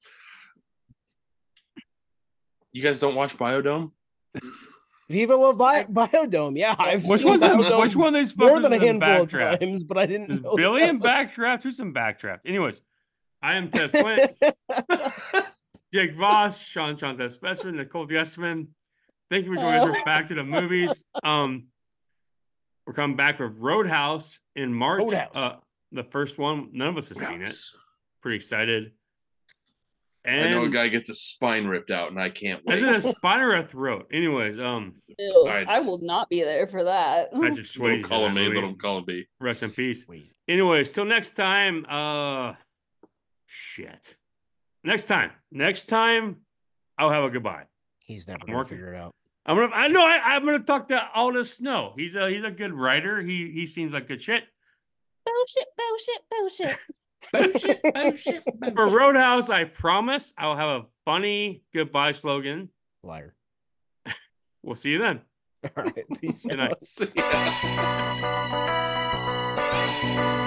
You guys don't watch Biodome? Viva La Biodome. Yeah, I've which seen Biodome which one of these more fuckers than a is in handful of Backdraft? times, but I didn't Is know Billy that in was- Backdraft? Who's in Backdraft? Anyways, I am Tess Flint. Jake Voss, Sean Tess Vesper, Nicole Guestman. Thank you for joining us for Back to the Movies. We're coming back with Roadhouse in March. Roadhouse. The first one. None of us have seen it. Pretty excited. And I know a guy gets his spine ripped out, and I can't wait. Isn't it a spinner or a throat? Anyways, Ew, I I will not be there for that. Patrick Swayze. Little column A, movie. little column B. Rest in peace. Anyways, till next time. Shit. Next time, I'll have a goodbye. He's never gonna figure it out. I'm gonna talk to Aldous Snow. He's a good writer. He seems like good shit. Bullshit. For Roadhouse, I promise I'll have a funny goodbye slogan. Liar. We'll see you then. All right. Peace Good out. night.